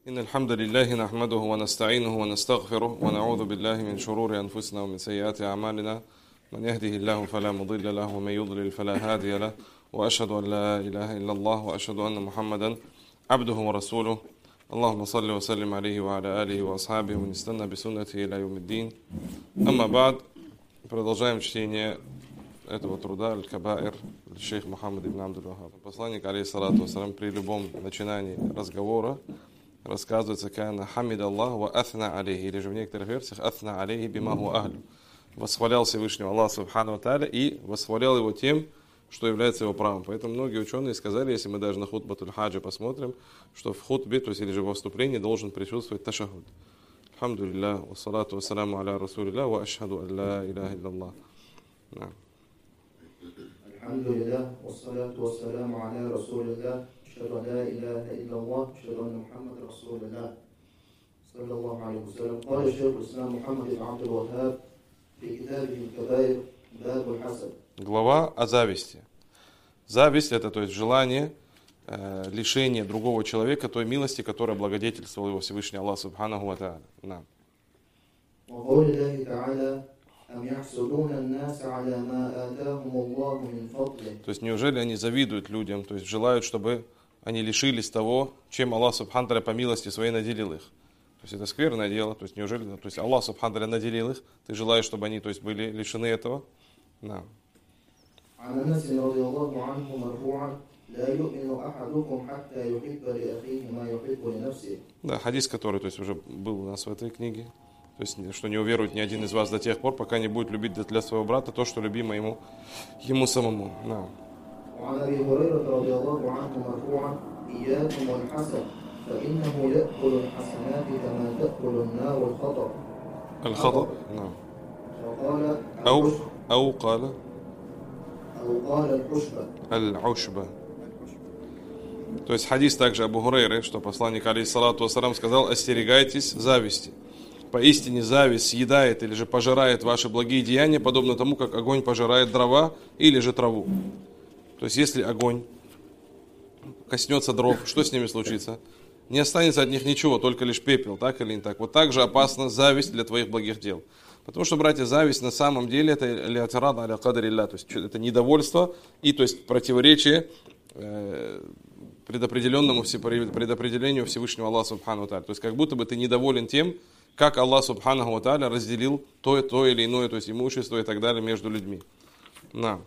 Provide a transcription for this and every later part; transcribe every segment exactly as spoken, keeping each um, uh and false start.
إن الحمد لله نحمده ونستعينه ونستغفره ونعوذ بالله من شرور أنفسنا ومن سيئات أعمالنا من يهده الله فلا مضل له ومن يضلل فلا هادي له وأشهد أن لا إله إلا الله وأشهد أن محمدا عبده ورسوله اللهم صل وسلم عليه وعلى آله وأصحابه ومن استنى بسنته إلى يوم الدين. أما بعد, продолжаем чтение этого труда «Аль-Кабаир» шейх Мухаммад ибн Абдул-Вахаб. Посланник, алейхиссалату вассалям, при любом начинании разговора рассказывается «Кана хамид Аллах ва афна алейхи», или же в некоторых версиях «Афна алейхи бимаху ахлю». Восхвалял Всевышнего Аллаха субхану ва тааля и восхвалял его тем, что является его правом. Поэтому многие ученые сказали, если мы даже на хутбатуль хаджа посмотрим, что в хутбе, то есть или же во вступлении, должен присутствовать ташахуд. Алхамдулиллах, вассалату вассаляму аля расулилlah, ва ашхаду ан ла илляха илляллах. Алхамдулиллах, вассалату вассаляму аля расулилlah, ашхаду ан ла илляха илляллах, ашхаду анна Мухаммад расулилlah. Саллаллаху алейхи ва саллям. Каля шейх ислам Мухаммад ибн Абдул-Вахаб في كتابه الكبائر باب الحسد. Глава о зависти. Зависть — это, то есть, желание э, лишения другого человека той милости, которая благодетельствовал его Всевышний Аллах субханаху ва тааля. Да. وقول الله تعالى أم يحسدون الناس على ما آتاهم الله من فضله. То есть, неужели они завидуют людям, то есть, желают, чтобы они лишились того, чем Аллах субхану ва тааля по милости своей наделил их. То есть, это скверное дело. То есть, неужели, то есть, Аллах субхану ва тааля наделил их, ты желаешь, чтобы они, то есть, были лишены этого? Да. عن أنس رضي الله عنه مرفوعا لا يؤمن أحدكم حتى يحب لأخيه ما يحب لنفسه. Да, хадис, который, то есть, уже был у нас в этой книге. То есть, что не уверует ни один из вас до тех пор, пока не будет любить для своего брата то, что любимо ему, ему самому. Да. وعن أبي هريرة رضي الله عنه مرفوعا إياكم والحسد فإنه يأكل الحسنات كما تأكل النار الخطر. الخطأ. نعم. وقال أو أو قال أو قال الحشبة. العشبة. То есть хадис также Абу Хурайры, что посланник алейхиссалату вассалям сказал: остерегайтесь зависти. Поистине зависть съедает или же пожирает ваши благие деяния, подобно тому, как огонь пожирает дрова или же траву. То есть если огонь коснется дров, что с ними случится? Не останется от них ничего, только лишь пепел, так или не так. Вот так же опасна зависть для твоих благих дел. Потому что, братья, зависть на самом деле это ли'тирад аля кадрилля, то есть это недовольство и, то есть, противоречие э, предопределенному предопределению Всевышнего Аллаха субхану ва тааля. То есть как будто бы ты недоволен тем, как Аллах субханаху ва тааля разделил то, то или иное, то есть имущество и так далее между людьми. На.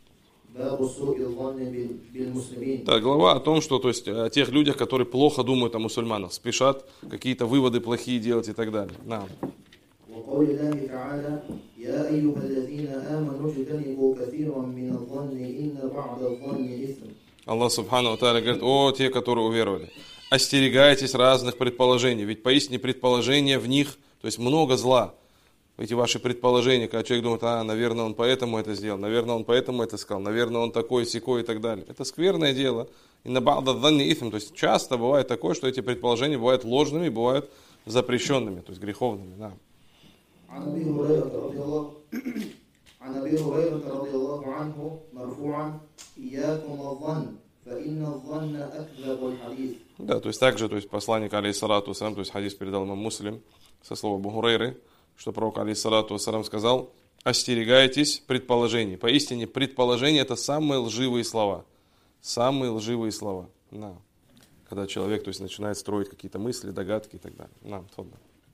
Так, глава о том, что, то есть, о тех людях, которые плохо думают о мусульманах, спешат какие-то выводы плохие делать и так далее. На. وقول الله تعالى يا أيها الذين آمنوا اجتنبوا كثيرا من الظن إن بعض الظن إثم. Аллах субхану ва тааля говорит: о, те, которые уверовали, остерегайтесь разных предположений, ведь поистине предположения в них, то есть много зла. Эти ваши предположения, когда человек думает: а, наверное, он поэтому это сделал, наверное, он поэтому это сказал, наверное, он такой, сякой и так далее. Это скверное дело. И на ба'да дhanни итhm, то есть часто бывает такое, что эти предположения бывают ложными, бывают запрещенными, то есть греховными. Да. عن أبي هريرة رضي الله عن أبي هريرة رضي الله عنه مرفوعا إياكم الظن فإن الظن أكذب الحديث. Да, то есть также, то есть посланник алейхиссалату вассалям, то есть хадис передал имам Муслим со слова Абу Хурайры, что пророк алейхиссалату вассалям сказал: остерегайтесь предположений. Поистине предположения — это самые лживые слова. Самые лживые слова. Да. Когда человек, то есть, начинает строить какие-то мысли, догадки и так далее. Да, тфаддаль.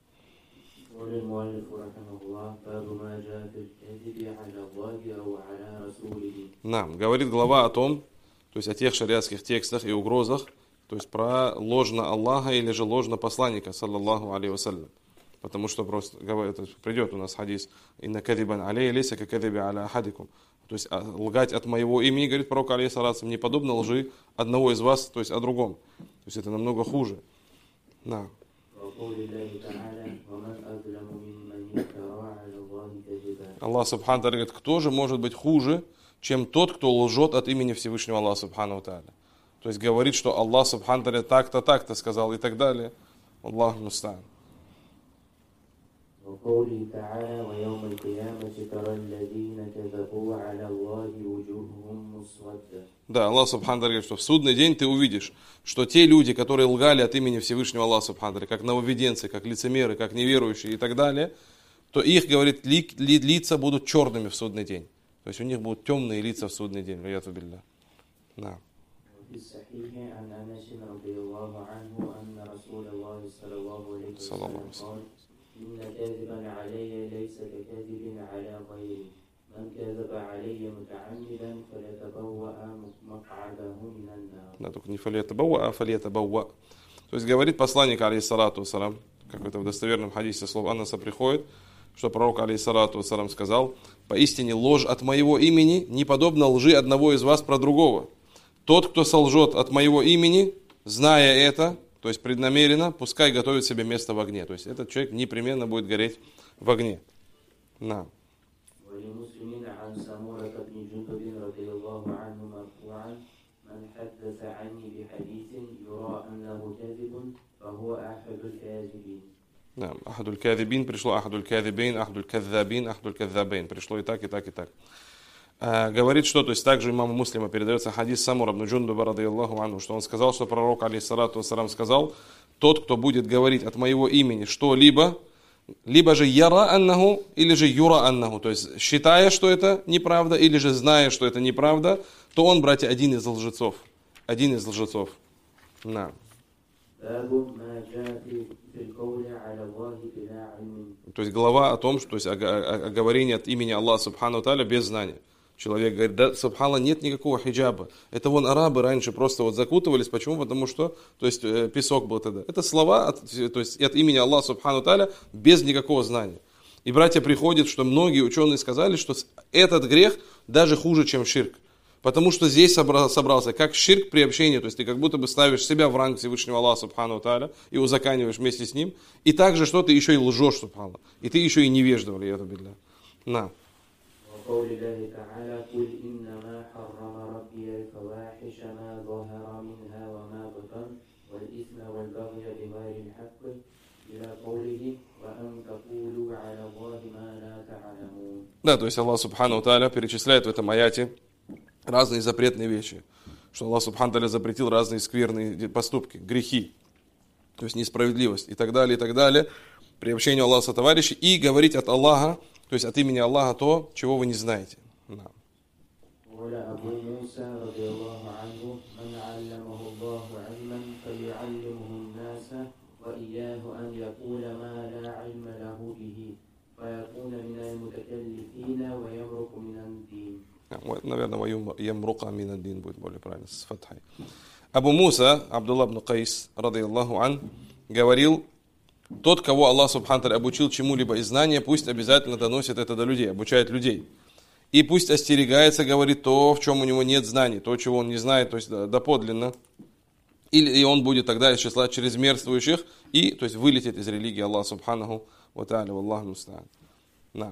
Нам говорит глава о том, то есть о тех шариатских текстах и угрозах, то есть про ложно Аллаха или же ложно посланника, саллаллаху алейхи вассалям. Потому что просто говорит, придет у нас хадис: инна кадибан алейя лейса ка кадиби аля ахадикум. То есть лгать от моего имени, говорит пророк алейхиссалату, не подобно лжи одного из вас, то есть о другом. То есть это намного хуже. Да. Аллах субхану тааля говорит: кто же может быть хуже, чем тот, кто лжет от имени Всевышнего Аллаха субхану тааля. То есть говорит, что Аллах субхану тааля так-то, так-то сказал и так далее. Аллаху муста'ан. وقوله تعالى ويوم القيامة ترى الذين كذبوا على الله وجوههم مسودة. Да, Аллах Субхану говорит, что в судный день ты увидишь, что те люди, которые лгали от имени Всевышнего Аллаха Субхану, как нововведенцы, как лицемеры, как неверующие и так далее, то их, говорит, ли, ли, лица будут черными в судный день. То есть у них будут темные лица в судный день. Да. في الصحيح عن أنس رضي الله عنه أن رسول الله صلى الله عليه وسلم قال إن كاذبا علي ليس ككاذب على غيري من كذب علي متعمدا فليتبوأ مقعده من النار. Да, только не фалиятабауа, а фалиятабауа. То есть говорит посланник, алейхиссалату вассалам, как это в достоверном хадисе слов Анаса приходит, что пророк, алейхиссалату вассалам, сказал: поистине ложь от моего имени не подобна лжи одного из вас про другого. Тот, кто солжет от моего имени, зная это, то есть преднамеренно, пускай готовит себе место в огне. То есть этот человек непременно будет гореть в огне. На. Да, ахадуль кадибин пришло, ахадуль кадибин, ахадуль кадзабин, ахадуль кадзабин. Пришло и так, и так, и так. А, говорит, что, то есть также имаму Муслима передается хадис Самура ибн Джундуба радийаллаху анху, что он сказал, что пророк, алейхиссалату вассалам, сказал: тот, кто будет говорить от моего имени что-либо, либо же яра аннаху, или же юра аннаху, то есть считая, что это неправда, или же зная, что это неправда, то он, братья, один из лжецов. Один из лжецов. На. То есть глава о том, что, то есть о, о, о говорении от имени Аллаха Субхану Тааля без знания. Человек говорит: да, субхана, нет никакого хиджаба. Это вон арабы раньше просто вот закутывались. Почему? Потому что, то есть, э, песок был тогда. Это слова от, то есть, от имени Аллаха Субхану Тааля без никакого знания. И, братья, приходит, что многие ученые сказали, что этот грех даже хуже, чем ширк. Потому что здесь собрался как ширк при общении, то есть ты как будто бы ставишь себя в ранг Всевышнего Аллаха Субхану Тааля и узаканиваешь вместе с ним. И также что ты еще и лжешь, субхана. И ты еще и невежда, валияту билля. На. وقول الله تعالى قل إنما حرم ربي الفواحش ما ظهر منها وما بطن والإثم والبغي بغير الحق إلى قوله وأن تقولوا على الله ما لا تعلمون. Да, то есть Аллах Субхану Тааля перечисляет в этом аяте разные запретные вещи. Что Аллах Субхану Тааля запретил разные скверные поступки, грехи, то есть несправедливость и так далее, и так далее, при общении Аллаха со товарищей, и говорить от Аллаха, то есть от имени Аллаха то, чего вы не знаете. Да. Вот, наверное, ямрука мин ад-дин будет более правильно, с фатхой. Абу Муса, Абдулла ибн Кайс, радийаллаху ан, говорил: тот, кого Аллах Субхану Тааля обучил чему-либо из знания, пусть обязательно доносит это до людей, обучает людей. И пусть остерегается, говорит, то, в чем у него нет знаний, то, чего он не знает, то есть доподлинно. Или и он будет тогда из числа чрезмерствующих, и, то есть, вылетит из религии Аллаха Субханаху ва Тааля, валлаху муста'ан. На.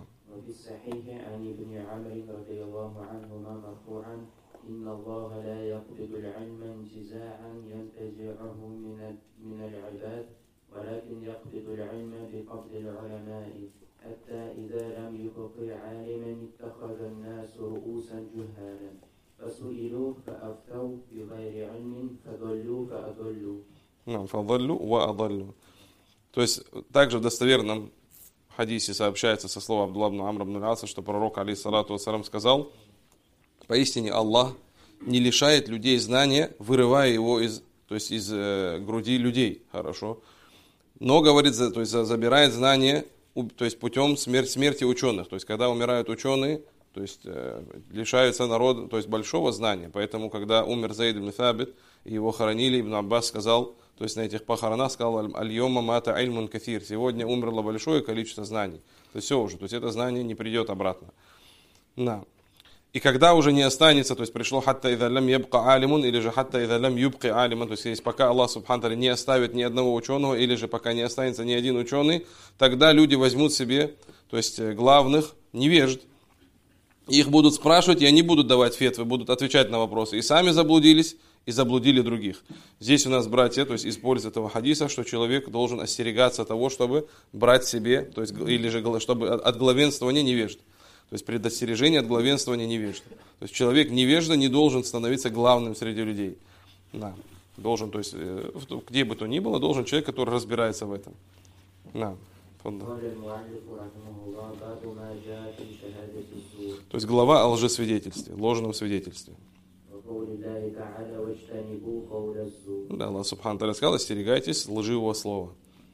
إن الله لا يقبض العلم انتزاعا ينتزعه من من العباد ولكن يقبض العلم بقبض العلماء حتى إذا لم يبق عالما اتخذ الناس رؤوسا جهالا فسئلوا فأفتوا بغير علم فضلوا فأضلوا. نعم فضلوا وأضلوا. То есть также в достоверном хадисе сообщается со слова Абдулла ибн Амр ибн аль-Аса, что пророк, алейхиссалату вассалам, сказал: поистине Аллах не лишает людей знания, вырывая его из, то есть из э, груди людей, хорошо. Но, говорит, то есть забирает знания, то есть путем смерти, смерти ученых. То есть когда умирают ученые, то есть э, лишаются народа, то есть большого знания. Поэтому, когда умер Зейд ибн Сабит, и его хоронили, Ибн Аббас сказал, то есть на этих похоронах сказал: аль-йома мата ильмун кафир. Сегодня умерло большое количество знаний. То есть все уже, то есть это знание не придет обратно. На. И когда уже не останется, то есть пришло хатта иза лам ябка алимун, или же хатта иза лам юбки алимун, то есть если пока Аллах Субхану Тааля не оставит ни одного ученого, или же пока не останется ни один ученый, тогда люди возьмут себе, то есть главных невежд. Их будут спрашивать, и они будут давать фетвы, будут отвечать на вопросы. И сами заблудились, и заблудили других. Здесь у нас, братья, то есть используя этого хадиса, что человек должен остерегаться того, чтобы брать себе, то есть, или же чтобы от главенствования невежд. То есть предостережение от главенствования невежд. То есть человек невежда не должен становиться главным среди людей. Да. Должен, то есть, где бы то ни было, должен человек, который разбирается в этом. Да. То есть глава о лжесвидетельстве, ложном свидетельстве. Да, Аллах Субхану Тааля сказал: остерегайтесь лживого слова.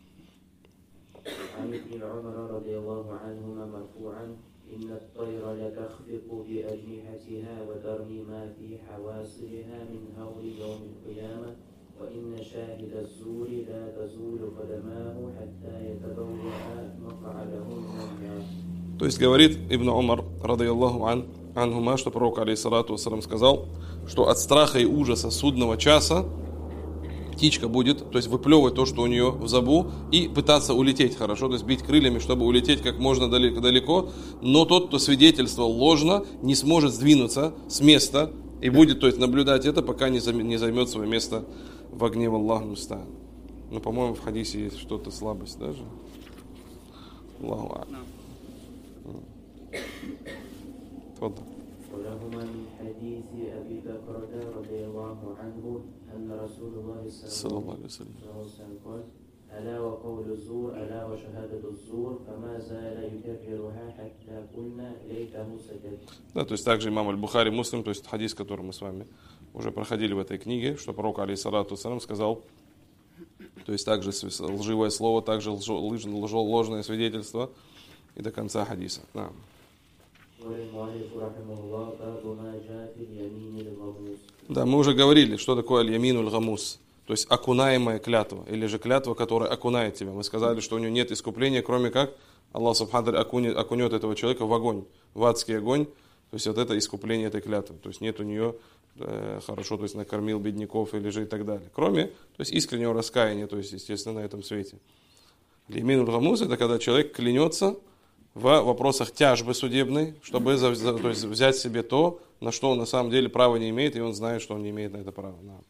إن الطير لتخفق بأجنحتها وترمي ما في حواسرها من هول يوم القيامة وإن شاهد الزور لا تزول قدماه حتى يتبوأ مقعده من النار. То есть говорит Ибн Умар, радийаллаху ан, анхума, что пророк, алейхиссалату вассалам, сказал, что от страха и ужаса судного часа птичка будет, то есть выплевывать то, что у нее в зобу, и пытаться улететь хорошо, то есть бить крыльями, чтобы улететь как можно далеко, но тот, кто свидетельствовал ложно, не сможет сдвинуться с места и будет, то есть, наблюдать это, пока не займет свое место в огне, валлаху муста'ан. Ну, по-моему, в хадисе есть что-то слабость даже. Аллаху а'лам. Тфаддал. ولهما من حديث أبي بكر رضي الله عنه أن رسول الله صلى الله عليه وسلم قال ألا وقول الزور ألا وشهادة الزور فما زال يكررها حتى قلنا ليته سكت. Да, то есть также имам Аль-Бухари, Муслим, то есть хадис, который мы с вами уже проходили в этой книге, что пророк, алейхиссалату вассалам, сказал, то есть также лживое слово, также ложное свидетельство, и до конца хадиса. Да. Да, мы уже говорили, что такое аль-яминуль гамус, то есть окунаемая клятва, или же клятва, которая окунает тебя. Мы сказали, что у нее нет искупления, кроме как Аллах Субхану окунет, окунет этого человека в огонь, в адский огонь, то есть вот это искупление этой клятвы. То есть нет у нее э, хорошо, то есть накормил бедняков или же и так далее. Кроме, то есть искреннего раскаяния, то есть естественно на этом свете. Аль-яминуль гамус — это когда человек клянется в вопросах тяжбы судебной, чтобы за, за, то есть взять себе то, на что он на самом деле права не имеет, и он знает, что он не имеет на это права. Да.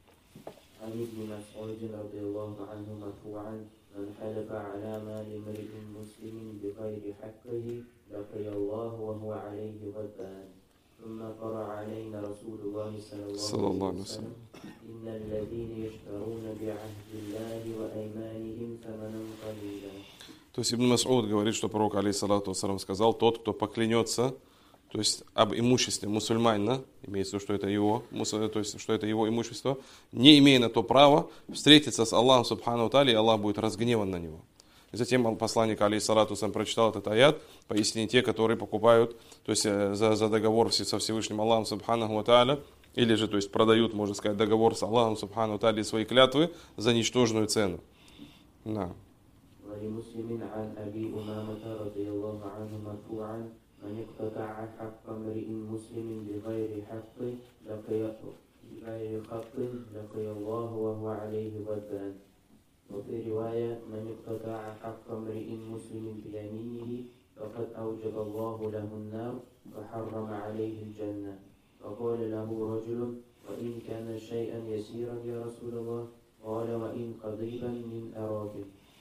То есть Ибн Мас'уд говорит, что пророк, алейхиссалату вассалам, сказал: тот, кто поклянется, то есть об имуществе мусульманина, имеется в виду, что это его, то есть, что это его имущество, не имея на то права, встретиться с Аллахом Субхану Тааля, и Аллах будет разгневан на него. И затем посланник, алейхиссалату вассалам, прочитал этот аят, поистине те, которые покупают, то есть за, за договор со Всевышним Аллахом Субхану Тааля, или же, то есть продают, можно сказать, договор с Аллахом Субхану Тааля, свои клятвы за ничтожную цену. Да. ولمسلم عن أبي أمامة رضي الله عنه مرفوعا من اقتطع حق امرئ مسلم بغير حق لقي بغير حق لقي الله وهو عليه غضبان. وفي رواية من اقتطع حق امرئ مسلم بيمينه فقد أوجب الله له النار وحرم عليه الجنة. فقال له رجل وإن كان شيئا يسيرا يا رسول الله قال وإن قضيبا من أراك.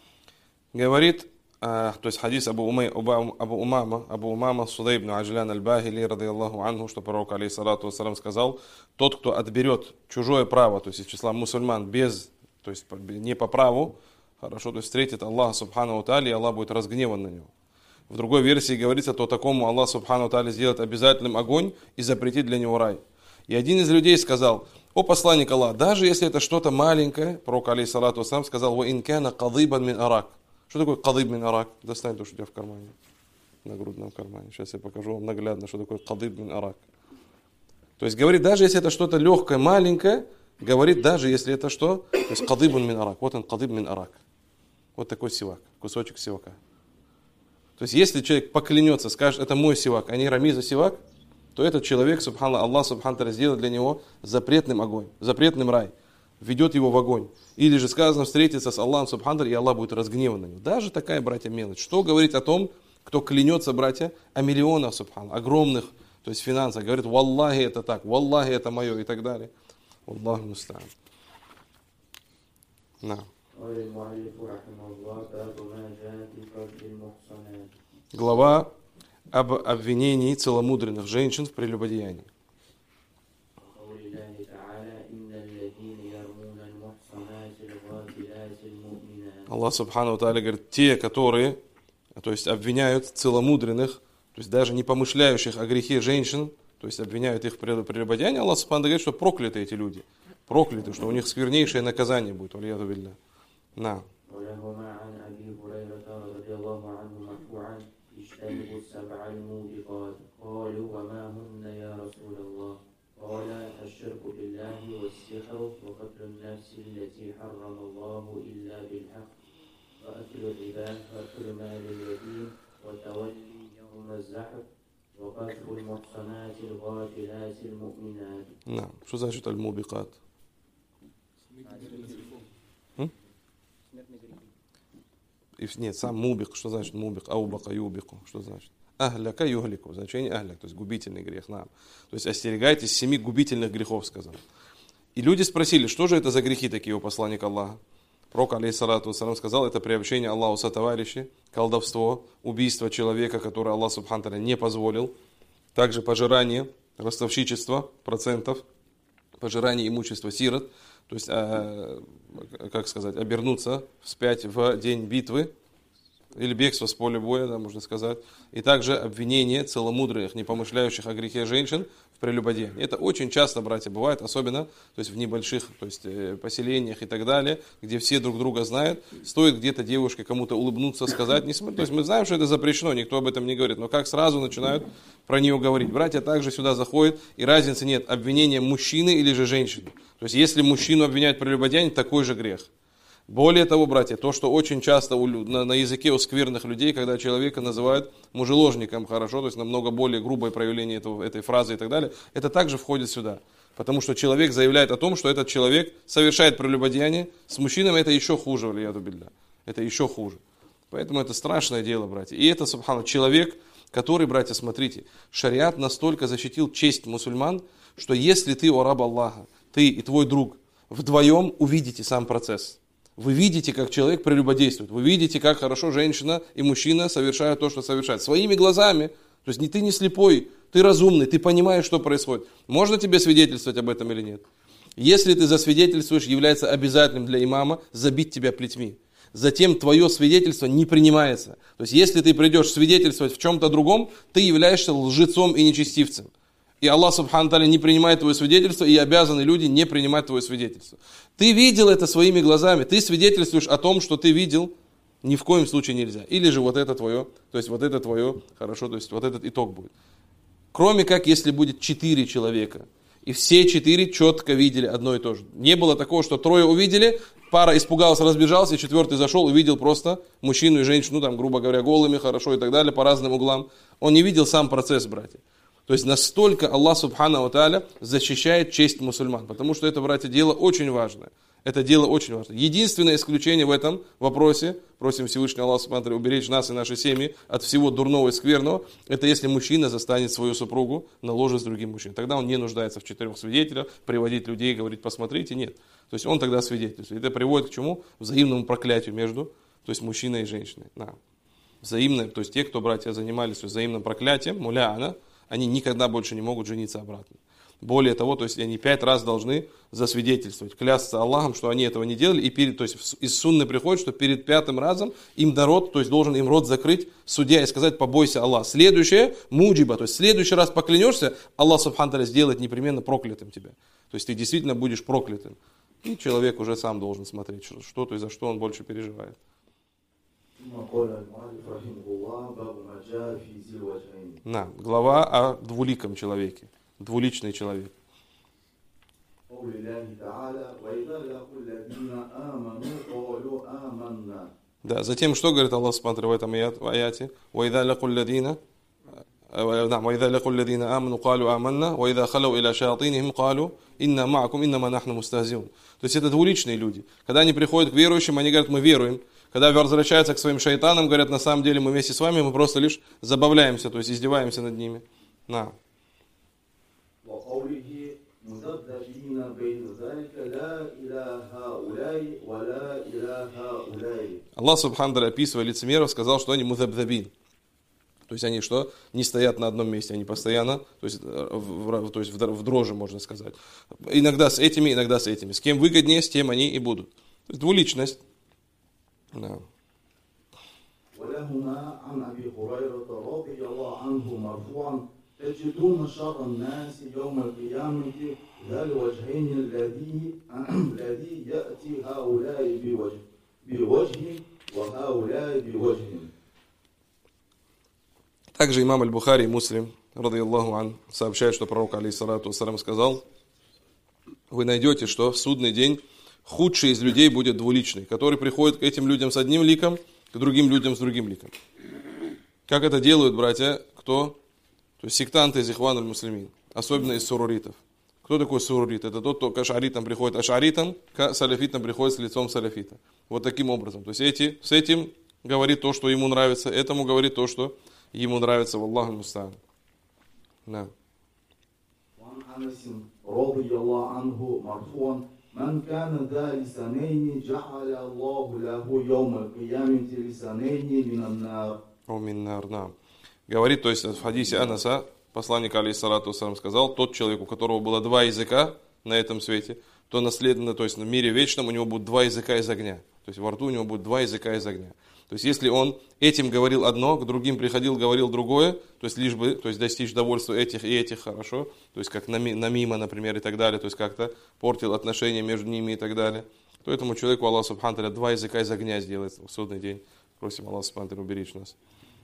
Говорит, то есть хадис Абу, Умай, Абу Умама, Абу Умама Судей ибн Аджлян аль-Бахили, радийаллаху анху, что пророк, алейхиссалату вассалам, сказал: тот, кто отберет чужое право, то есть из числа мусульман, без, то есть не по праву, хорошо, то есть встретит Аллах Субхану Тааля, и Аллах будет разгневан на него. В другой версии говорится, то такому Аллах Субхану Тааля сделает обязательным огонь и запретит для него рай. И один из людей сказал: о посланник Аллаха, даже если это что-то маленькое, пророк, алейхиссалату вассалам, сказал: ва ин кана кадибан мин арак. Что такое кадиб мин арак? Достань то, что у тебя в кармане, на грудном кармане. Сейчас я покажу вам наглядно, что такое кадиб мин арак. То есть говорит, даже если это что-то легкое, маленькое, говорит, даже если это что, то есть кадиб мин арак. Вот он, кадиб мин арак. Вот такой сивак, кусочек сивака. То есть если человек поклянется, скажет: это мой сивак, а не рамиза сивак, то этот человек, субхана Аллах субхана тааля, сделает для него запретным огонь, запретным рай, ведет его в огонь. Или же сказано, встретиться с Аллахом субхана тааля, и Аллах будет разгневан на него. Даже такая, братья, мелочь. Что говорить о том, кто клянется, братья, о миллионах, субхана, огромных, то есть финансах, говорит: валлахи это так, валлахи это мое, и так далее. Аллаху муста'ан. На. Глава об обвинении целомудренных женщин в прелюбодеянии. Аллах Субхану ва Тааля говорит, те, которые, то есть обвиняют целомудренных, то есть даже не помышляющих о грехе женщин, то есть обвиняют их в прелюбодеянии, Аллах Субхану говорит, что прокляты эти люди, прокляты, что у них сквернейшее наказание будет. Валияду билля. На. قال الشرك بالله والسحر وقتل النفس التي حرم الله إلا بالحق وأكل الربا وأكل مال اليتيم وتولي يوم الزحف وقذف المحصنات الغافلات المؤمنات. نعم. شو значит الموبقات؟ Нет, сам мубик, что значит мубик? Аубака юбику, что значит? Ахляка юглику, значение ахляк, то есть губительный грех. Нам. То есть остерегайтесь семи губительных грехов, сказал. И люди спросили, что же это за грехи такие у посланника Аллаха? Пророк, алейхиссалату вассалам, сказал, это приобщение Аллаху сотоварищей, колдовство, убийство человека, которое Аллах субхану ва тааля не позволил, также пожирание, ростовщичество процентов, пожирание имущества сирот, то есть, э, как сказать, обернуться вспять в день битвы, или бегство с поля боя, да, можно сказать, и также обвинение целомудренных, не помышляющих о грехе женщин в прелюбодеянии. Это очень часто, братья, бывает, особенно то есть в небольших то есть, поселениях и так далее, где все друг друга знают. Стоит где-то девушке кому-то улыбнуться, сказать, не смотри. То есть мы знаем, что это запрещено, никто об этом не говорит, но как сразу начинают про нее говорить. Братья также сюда заходят, и разницы нет, обвинение мужчины или же женщины. То есть если мужчину обвиняют в прелюбодеянии, такой же грех. Более того, братья, то, что очень часто у, на, на языке у скверных людей, когда человека называют мужеложником, хорошо, то есть намного более грубое проявление этого, этой фразы и так далее, это также входит сюда. Потому что человек заявляет о том, что этот человек совершает прелюбодеяние, с мужчинами это еще хуже, валияду билля. Это еще хуже. Поэтому это страшное дело, братья. И это, субхана, человек, который, братья, смотрите, шариат настолько защитил честь мусульман, что если ты, о раб Аллаха, ты и твой друг вдвоем увидите сам процесс. Вы видите, как человек прелюбодействует. Вы видите, как хорошо женщина и мужчина совершают то, что совершают. Своими глазами. То есть ты не слепой, ты разумный, ты понимаешь, что происходит. Можно тебе свидетельствовать об этом или нет? Если ты засвидетельствуешь, является обязательным для имама забить тебя плетьми. Затем твое свидетельство не принимается. То есть если ты придешь свидетельствовать в чем-то другом, ты являешься лжецом и нечестивцем. И Аллах Субхану ва Тааля не принимает твое свидетельство, и обязаны люди не принимать твое свидетельство. Ты видел это своими глазами, ты свидетельствуешь о том, что ты видел, ни в коем случае нельзя. Или же вот это твое, то есть вот это твое, хорошо, то есть вот этот итог будет. Кроме как, если будет четыре человека, и все четыре четко видели одно и то же. Не было такого, что трое увидели, пара испугалась, разбежалась, и четвертый зашел, увидел просто мужчину и женщину, там, грубо говоря, голыми, хорошо и так далее, по разным углам. Он не видел сам процесс, братья. То есть настолько Аллах Субхану ва Тааля защищает честь мусульман. Потому что это, братья, дело очень важное. Это дело очень важное. Единственное исключение в этом вопросе, просим Всевышнего Аллаха Субхану ва Тааля уберечь нас и наши семьи от всего дурного и скверного, это если мужчина застанет свою супругу на ложе с другим мужчиной. Тогда он не нуждается в четырех свидетелях, приводить людей и говорить, посмотрите, нет. То есть он тогда свидетельствует. Это приводит к чему? Взаимному проклятию между, то есть мужчиной и женщиной. Да. Взаимное, то есть те, кто, братья, занимались взаимным проклятием, муляна, они никогда больше не могут жениться обратно. Более того, то есть они пять раз должны засвидетельствовать, клясться Аллахом, что они этого не делали, и перед, то есть из сунны приходит, что перед пятым разом им народ, то есть должен им рот закрыть судья и сказать, побойся Аллаха. Следующее, муджиба, то есть в следующий раз поклянешься, Аллах Субхану ва Тааля сделает непременно проклятым тебя. То есть ты действительно будешь проклятым. И человек уже сам должен смотреть, что, что то и за что он больше переживает. На, глава о двуликом человеке, двуличный человек. Да, затем что говорит Аллах Субхану в этом аяте? وَإِذَا لَقُوا الَّذِينَ نعم وإذا لقوا الذين آمنوا قالوا آمنا وإذا خلوا إلى شياطينهم قالوا إنا معكم إنما نحن مستهزئون. То есть это двуличные люди. Когда они приходят к верующим, они говорят, мы веруем. Когда возвращаются к своим шайтанам, говорят, на самом деле мы вместе с вами, мы просто лишь забавляемся, то есть издеваемся над ними. На. Аллах субхану тааля, описывая лицемеров, сказал, что они музабзабин. То есть они что? Не стоят на одном месте, они постоянно, то есть, в, то есть в, в дрожи, можно сказать. Иногда с этими, иногда с этими. С кем выгоднее, с тем они и будут. То есть двуличность. Да. تجدون شر الناس يوم القيامة ذا الوجهين الذي الذي يأتي هؤلاء بوجه بوجه وهؤلاء بوجه. Также имам Аль-Бухари и Муслим, ради Аллаху ан, сообщает, что пророк, алейхиссалату вассалям, сказал: вы найдете, что в судный день худший из людей будет двуличный, который приходит к этим людям с одним ликом, к другим людям с другим ликом. Как это делают, братья, кто? То есть сектанты из Ихван аль-Муслимин, особенно из суруритов. Кто такой сурурит? Это тот, кто к ашаритам приходит ашаритам, к салафитам приходит с лицом салафита. Вот таким образом. То есть эти, с этим говорит то, что ему нравится, этому говорит то, что ему нравится. Валлаху муста'ан. Да. من كان ذا لسانين جعل الله له يوم القيامة لسانين من النار. О миннар, да. Говорит, то есть в хадисе Анаса, посланник алейхиссалату вассалям сказал, тот человек, у которого было два языка на этом свете, то наследно, то есть в мире вечном у него будут два языка из огня. То есть во рту у него будет два языка из огня. То есть если он этим говорил одно, к другим приходил, говорил другое, то есть лишь бы, то есть достичь довольства этих и этих хорошо, то есть как намима, например, и так далее, то есть как-то портил отношения между ними и так далее, то этому человеку Аллах субхану тааля два языка из огня сделает в судный день. Просим Аллах субхану тааля уберечь нас.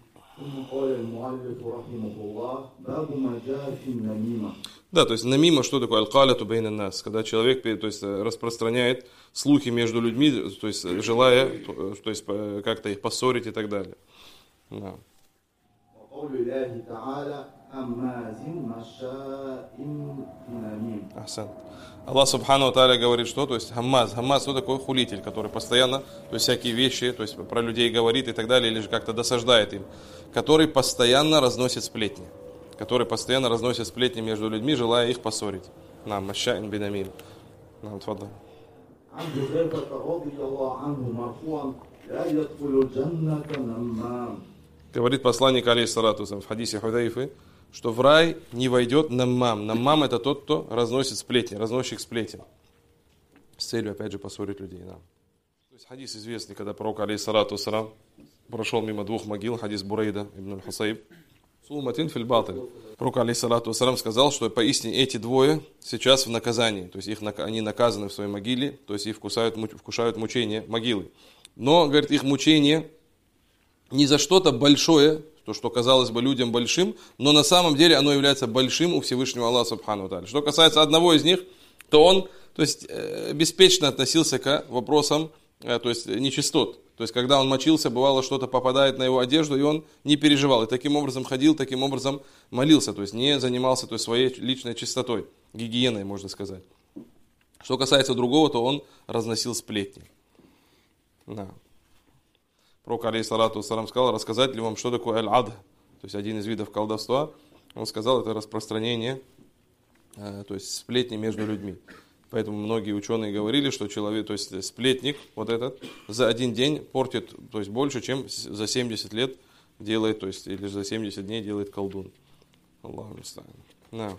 Да, то есть намима, что такое? Аль-каляту бейна нас, когда человек, то есть, распространяет слухи между людьми, то есть желая, то есть как-то их поссорить и так далее. Да. Аллах субхану тааля говорит, что, то есть хаммаз, хаммаз, что такое? Хулитель, который постоянно, то есть всякие вещи, то есть про людей говорит и так далее, или же как-то досаждает им, который постоянно разносит сплетни, который постоянно разносит сплетни между людьми, желая их поссорить. Нам, машаин бинамин. Нам, тфадда. Говорит посланник алейхиссалату вассалям в хадисе Худайфы, что в рай не войдет наммам. Наммам — это тот, кто разносит сплетни, разносчик сплетен. С целью, опять же, поссорить людей. Да. То есть хадис известный, когда пророк алейхиссалату вассалям прошел мимо двух могил, хадис Бурейда ибн аль-Хусайб. Сулматин филь батиль. Пророк алейхиссалату вассалям сказал, что поистине эти двое сейчас в наказании. То есть их, они наказаны в своей могиле, то есть их вкушают, вкушают мучения могилы. Но, говорит, их мучение не за что-то большое, то, что казалось бы людям большим, но на самом деле оно является большим у Всевышнего Аллаха субхану тааля. Что касается одного из них, то он, то есть, беспечно относился к вопросам, то есть, нечистот. То есть, когда он мочился, бывало, что-то попадает на его одежду, и он не переживал. И таким образом ходил, таким образом молился. То есть, не занимался, то есть, своей личной чистотой, гигиеной, можно сказать. Что касается другого, то он разносил сплетни. Да. Пророк алейхиссалату вассалям сказал, рассказать ли вам, что такое аль-ад, то есть один из видов колдовства. Он сказал, это распространение, то есть сплетни между людьми. Поэтому многие ученые говорили, что человек, то есть сплетник, вот этот, за один день портит, то есть больше, чем за семьдесят лет делает, то есть или за семьдесят дней делает колдун. Аллаху муста'ан. Да.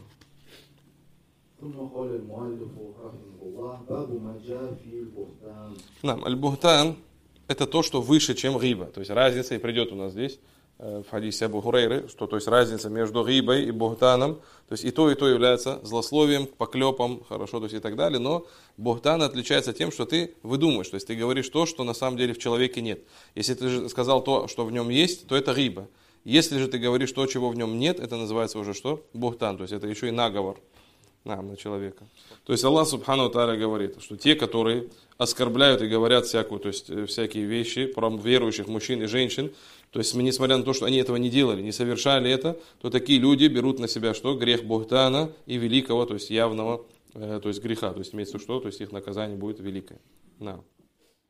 Нам аль-бухтан — это то, что выше, чем гиба. То есть разница, и придет у нас здесь в хадисе Абу Хурейры, что то есть разница между гибой и бухтаном, то есть и то, и то является злословием, поклепом, хорошо, то есть и так далее, но бухтан отличается тем, что ты выдумываешь, то есть ты говоришь то, что на самом деле в человеке нет. Если ты же сказал то, что в нем есть, то это гиба. Если же ты говоришь то, чего в нем нет, это называется уже что? Бухтан, то есть это еще и наговор на, на человека. То есть Аллах субхану тааля говорит, что те, которые оскорбляют и говорят всякую, то есть всякие вещи про верующих мужчин и женщин, то есть несмотря на то, что они этого не делали, не совершали это, то такие люди берут на себя что? Грех бухтана и великого, то есть явного, э, то есть греха, то есть имеется в виду, что, то есть их наказание будет великое. Да.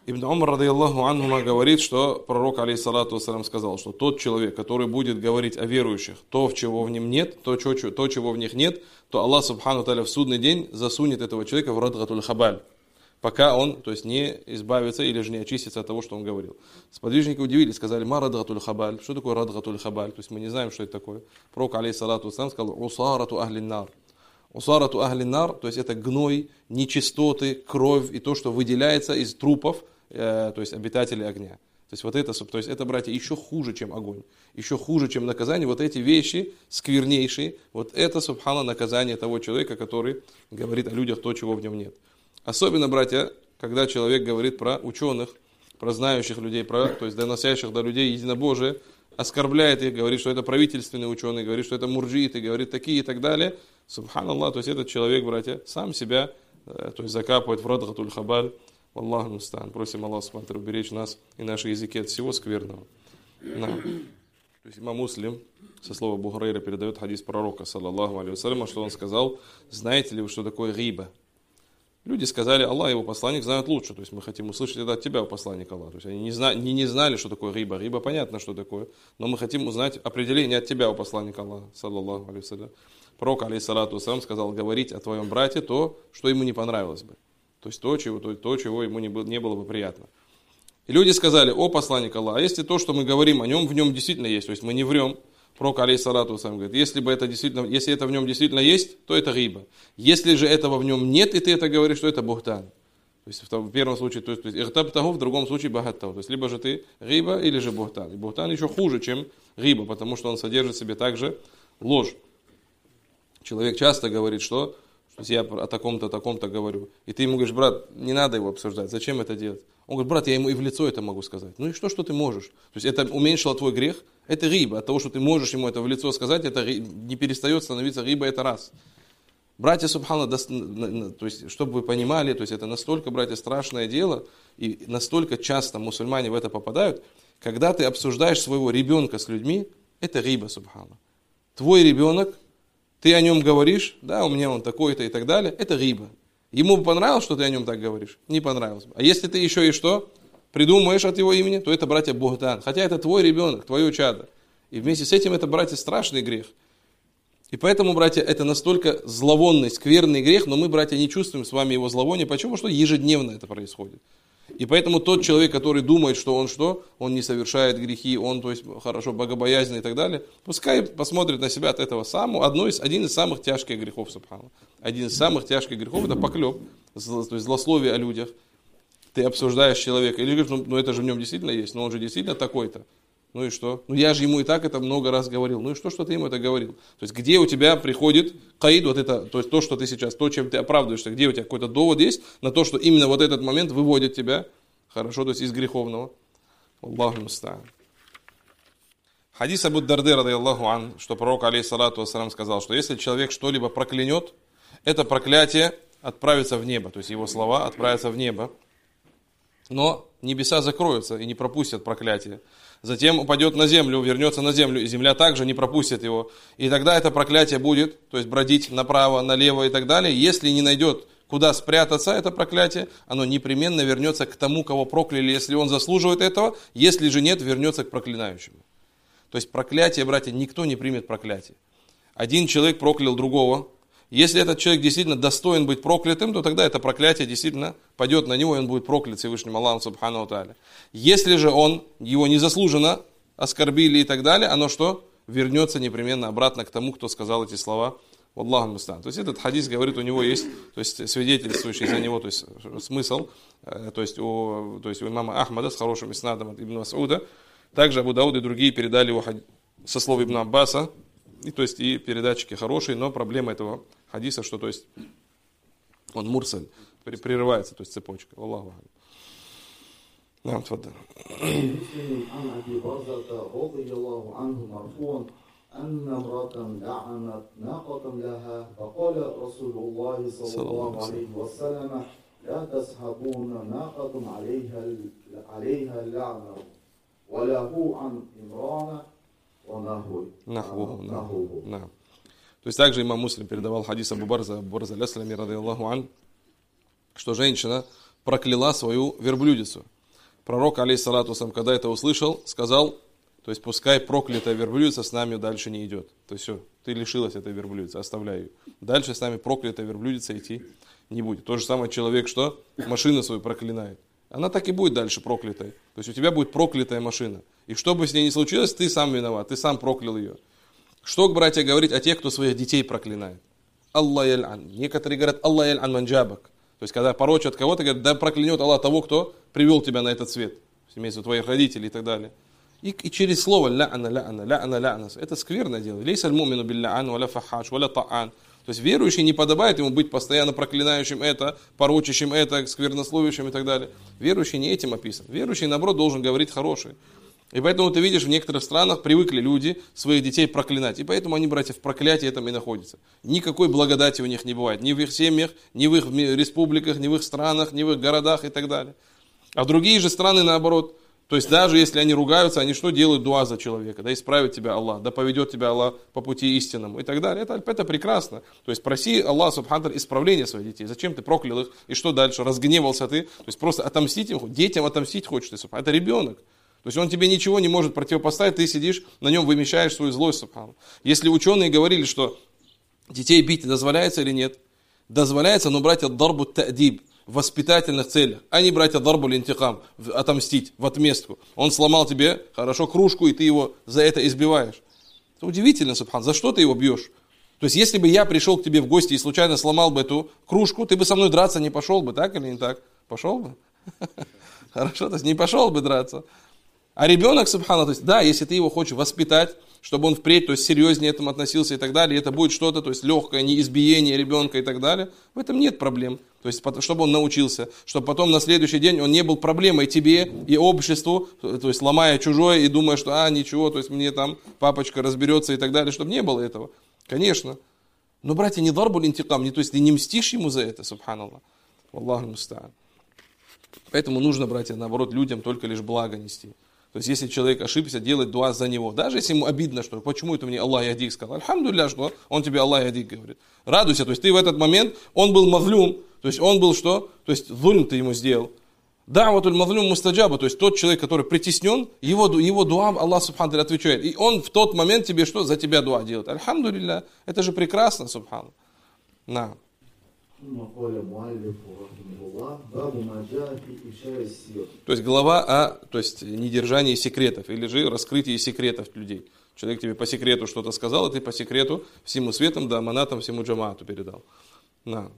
Ибн Умар, радийаллаху анхума, говорит, что пророк, алейхиссалату вассалям, сказал, что тот человек, который будет говорить о верующих, то, чего в нем нет, то, то чего в них нет, то Аллах, субхану тааля, в судный день засунет этого человека в радгатуль хабаль, пока он, то есть, не избавится или же не очистится от того, что он говорил. Сподвижники удивились, сказали: ма радгатуль хабаль, что такое радгатуль хабаль, то есть мы не знаем, что это такое. Пророк, алейхиссалату вассалям, сказал: усарату ахлин нар. Усарату ахлин нар, то есть это гной, нечистоты, кровь и то, что выделяется из трупов, то есть обитатели огня. То есть вот это, то есть это, братья, еще хуже, чем огонь, еще хуже, чем наказание. Вот эти вещи сквернейшие, вот это, субхана, наказание того человека, который говорит о людях то, чего в нем нет. Особенно, братья, когда человек говорит про ученых, про знающих людей, про, то есть доносящих до людей единобожие, оскорбляет их, говорит, что это правительственные ученые, говорит, что это мурджииты, говорит такие и так далее. Субханаллах, то есть этот человек, братья, сам себя, то есть закапывает в радгатуль хабаль. Аллаху муста'ан. Просим Аллаха субхану ва тааля уберечь нас и наши языки от всего скверного. Да. То есть имам Муслим со слова Абу Хурайра передает хадис пророка, саллаллаху алейхи вассаляма, что он сказал: знаете ли вы, что такое гиба? Люди сказали: Аллах и его посланник знают лучше. То есть мы хотим услышать это от тебя, посланник Аллаха. То есть они не, зна- не, не знали, что такое гиба. Гиба понятно, что такое. Но мы хотим узнать определение от тебя, посланника Аллаха, саллаллаху алейхи вассалям. Пророк, алейхиссалату вассалям, сказал говорить о твоем брате то, что ему не понравилось бы. То есть то, чего, то, то, чего ему не было, не было бы приятно. И люди сказали: о посланник Аллаха, а если то, что мы говорим о нем, в нем действительно есть, то есть мы не врем. Пророк, алейхиссалату вассалям, говорит: если бы это действительно, если это в нем действительно есть, то это гиба. Если же этого в нем нет, и ты это говоришь, то это бухтан. То есть в первом случае, то есть иртаб таху, в другом случае багат таху. То есть либо же ты гиба, или же бухтан. И бухтан еще хуже, чем гиба, потому что он содержит в себе также ложь. Человек часто говорит, что То есть я о таком-то, таком-то говорю. И ты ему говоришь: брат, не надо его обсуждать, зачем это делать? Он говорит: брат, я ему и в лицо это могу сказать. Ну и что, что ты можешь? То есть это уменьшило твой грех, это риба. От того, что ты можешь ему это в лицо сказать, это не перестает становиться риба, это раз. Братья, субхана, то есть, чтобы вы понимали, то есть это настолько, братья, страшное дело, и настолько часто мусульмане в это попадают, когда ты обсуждаешь своего ребенка с людьми, это риба, субхана. Твой ребенок, ты о нем говоришь: да, у меня он такой-то и так далее, это риба. Ему бы понравилось, что ты о нем так говоришь? Не понравилось бы. А если ты еще и что? Придумаешь от его имени, то это, братья, бухтан. Хотя это твой ребенок, твое чадо. И вместе с этим это, братья, страшный грех. И поэтому, братья, это настолько зловонный, скверный грех, но мы, братья, не чувствуем с вами его зловония. Почему? Потому что ежедневно это происходит. И поэтому тот человек, который думает, что он что? Он не совершает грехи, он, то есть, хорошо, богобоязненный и так далее, пускай посмотрит на себя от этого самого, одно из, один из самых тяжких грехов, субханаллах. Один из самых тяжких грехов — это поклеп, то есть злословие о людях. Ты обсуждаешь человека, или говоришь: ну, ну это же в нем действительно есть, но он же действительно такой-то. Ну и что? Ну я же ему и так это много раз говорил. Ну и что, что ты ему это говорил? То есть где у тебя приходит каид, вот это, то есть то, что ты сейчас, то, чем ты оправдываешься, где у тебя какой-то довод есть на то, что именно вот этот момент выводит тебя, хорошо, то есть из греховного. Аллаху муста'ан. Хадис Абу Дарды, радийаллаху ан, что пророк, алейхиссалату вассалям, сказал, что если человек что-либо проклянет, это проклятие отправится в небо, то есть его слова отправятся в небо. Но небеса закроются и не пропустят проклятие. Затем упадет на землю, вернется на землю, и земля также не пропустит его. И тогда это проклятие будет, то есть бродить направо, налево и так далее. Если не найдет, куда спрятаться, это проклятие, оно непременно вернется к тому, кого прокляли, если он заслуживает этого. Если же нет, вернется к проклинающему. То есть проклятие, братья, никто не примет проклятие. Один человек проклял другого. Если этот человек действительно достоин быть проклятым, то тогда это проклятие действительно падет на него, и он будет проклят Всевышним Аллахом субхану ва тааля. Если же он, его незаслуженно оскорбили и так далее, оно что? Вернется непременно обратно к тому, кто сказал эти слова. Аллаху муста'ан. То есть этот хадис говорит, у него есть, то есть свидетельствующий за него, то есть смысл, то есть у, то есть у имама Ахмада с хорошим иснадом от Ибн Мас'уда. Также Абу Дауд и другие передали его со слов Ибн Аббаса. И, то есть и передатчики хорошие, но проблема этого хадиса, что, то есть, он мурсаль, прерывается, то есть цепочка. Аллаху ахмад. Нам тфаддал. أن امرأة لعنت ناقة لها فقال رسول الله صلى الله عليه وسلم لا تسحبون ناقة عليها عليها اللعنة وله عن إمران ونحوه. Нахвуху, нахвуху. То есть также имам Муслим передавал хадис Абу Барза, Абу Барза аль-Аслами, радийаллаху ан, что женщина прокляла свою верблюдицу. Пророк, алейхиссалату вассалам, когда это услышал, сказал, то есть пускай проклятая верблюдица с нами дальше не идет. То есть все, ты лишилась этой верблюдицы, оставляй ее. Дальше с нами проклятая верблюдица идти не будет. То же самое человек, что машину свою проклинает. Она так и будет дальше проклятой. То есть у тебя будет проклятая машина. И что бы с ней ни случилось, ты сам виноват, ты сам проклял ее. Что, братья, говорить о тех, кто своих детей проклинает? Аллах яль-ан. Некоторые говорят, Аллах яль-ан манджабак. То есть, когда порочат кого-то, говорят, да проклянет Аллах того, кто привел тебя на этот свет. Имеется в виду твоих родителей и так далее. И, и через слово ля-ана, ля-ана, ля-ана, ля-ана. Это скверное дело. Лейса аль-мумину билля-ан, валя фахаш, валя та'ан. То есть, верующий не подобает ему быть постоянно проклинающим это, порочащим это, сквернословящим и так далее. Верующий не этим описан. Верующий, наоборот, должен говорить хорошее. И поэтому ты видишь, в некоторых странах привыкли люди своих детей проклинать. И поэтому они, братья, в проклятии этом и находятся. Никакой благодати у них не бывает. Ни в их семьях, ни в их республиках, ни в их странах, ни в их городах и так далее. А другие же страны наоборот. То есть даже если они ругаются, они что делают? Дуа за человека. Да исправит тебя Аллах, да поведет тебя Аллах по пути истинному и так далее. Это, это прекрасно. То есть проси Аллах субхану исправления своих детей. Зачем ты проклял их? И что дальше? Разгневался ты? То есть просто отомстить им, детям отомстить хочешь ты. Это ребенок. То есть он тебе ничего не может противопоставить, ты сидишь, на нем вымещаешь свою злость, субхану. Если ученые говорили, что детей бить дозволяется или нет, дозволяется, но братья, дарбу та'диб, в воспитательных целях, а не братья, дарбу линтикам, отомстить, в отместку. Он сломал тебе, хорошо, кружку, и ты его за это избиваешь. Это удивительно, субхан, за что ты его бьешь? То есть если бы я пришел к тебе в гости и случайно сломал бы эту кружку, ты бы со мной драться не пошел бы, так или не так? Пошел бы? Хорошо, то есть не пошел бы драться. А ребенок, субхана, то есть, да, если ты его хочешь воспитать, чтобы он впредь, то есть, серьезнее к этому относился и так далее, это будет что-то, то есть, легкое, не избиение ребенка и так далее, в этом нет проблем. То есть, чтобы он научился, чтобы потом на следующий день он не был проблемой тебе и обществу, то есть, ломая чужое и думая, что, а, ничего, то есть, мне там папочка разберется и так далее, чтобы не было этого. Конечно. Но, братья, не дарбуль интикам, не, то есть, ты не мстишь ему за это, субханаллах. Аллаху муста'ан. Поэтому нужно, братья, наоборот, людям только лишь благо нести. То есть, если человек ошибся, делать дуа за него. Даже если ему обидно, что почему это мне Аллах ядик сказал. Альхамдулилля, что он тебе Аллах ядик говорит. Радуйся, то есть ты в этот момент, он был мазлюм, то есть он был что? То есть зульм ты ему сделал. Да'ватуль мазлюм мустаджаба, то есть тот человек, который притеснен, его, его дуа Аллах субхану тааля отвечает. И он в тот момент тебе что? За тебя дуа делает. Альхамдулилля, это же прекрасно, субхану. На. То есть глава о то есть, недержании секретов или же раскрытии секретов людей. Человек тебе по секрету что-то сказал, и ты по секрету всему светом, да аманатам, всему джамаату передал. На.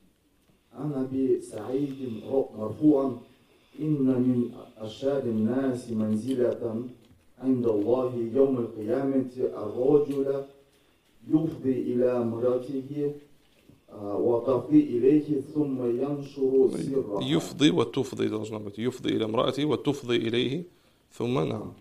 يفضي وتفضي должно быть. يفضي إلى امرأته وتفضي إليه ثم نعم.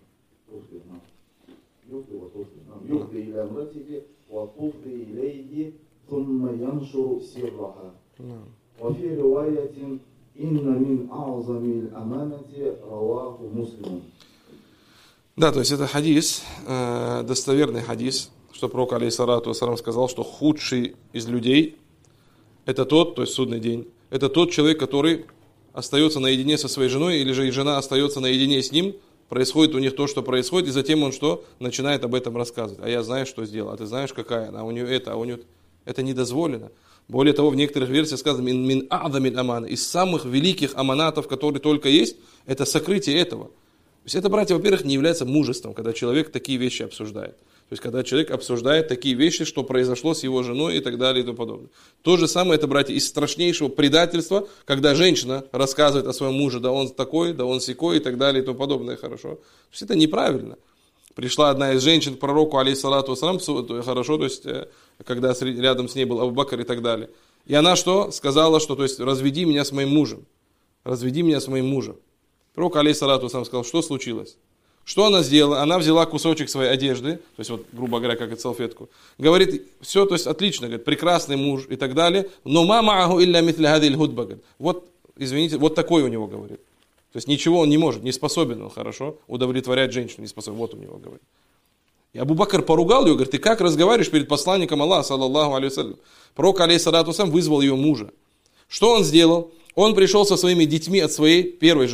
يفضي إلى امرأته وتفضي إليه ثم ينشر سرها. وفي رواية إن من أعظم الأمانة رواه مسلم. Да, то есть это хадис, э, достоверный хадис, что пророк алейхиссалату вассалам сказал, что худший из людей это тот, то есть судный день, это тот человек, который остается наедине со своей женой, или же и жена остается наедине с ним, происходит у них то, что происходит, и затем он что? Начинает об этом рассказывать. А я знаю, что сделал, а ты знаешь, какая она, а у нее это, а у нее... Это не дозволено. Более того, в некоторых версиях сказано, мин, мин а'замил аман, из самых великих аманатов, которые только есть, это сокрытие этого. То есть это, братья, во-первых, не является мужеством, когда человек такие вещи обсуждает. То есть, когда человек обсуждает такие вещи, что произошло с его женой и так далее и тому подобное. То же самое, это, братья, из страшнейшего предательства, когда женщина рассказывает о своем муже, да он такой, да он сякой и так далее и тому подобное, хорошо. То есть, это неправильно. Пришла одна из женщин к пророку, алейхиссалату вассалам, хорошо, то есть, когда рядом с ней был Абу Бакр и так далее. И она что? Сказала, что, то есть, разведи меня с моим мужем. Разведи меня с моим мужем. Пророк, алейхиссалату вассалам, сказал, что случилось? Что она сделала? Она взяла кусочек своей одежды, то есть, вот, грубо говоря, как эту салфетку. Говорит, все, то есть, отлично, говорит, прекрасный муж и так далее, но ма мааху илля митля хадиль худба. Вот, извините, вот такой у него, говорит. То есть, ничего он не может, не способен он, хорошо, удовлетворять женщину, не способен. Вот у него, говорит. И Абу Бакр поругал ее, говорит, ты как разговариваешь перед посланником Аллаха, саллаллаху алейхи вассалям? Пророк, алейхиссалату вассалям, вызвал ее мужа. Что он сделал? Он пришел со своими детьми от своей первой жены. То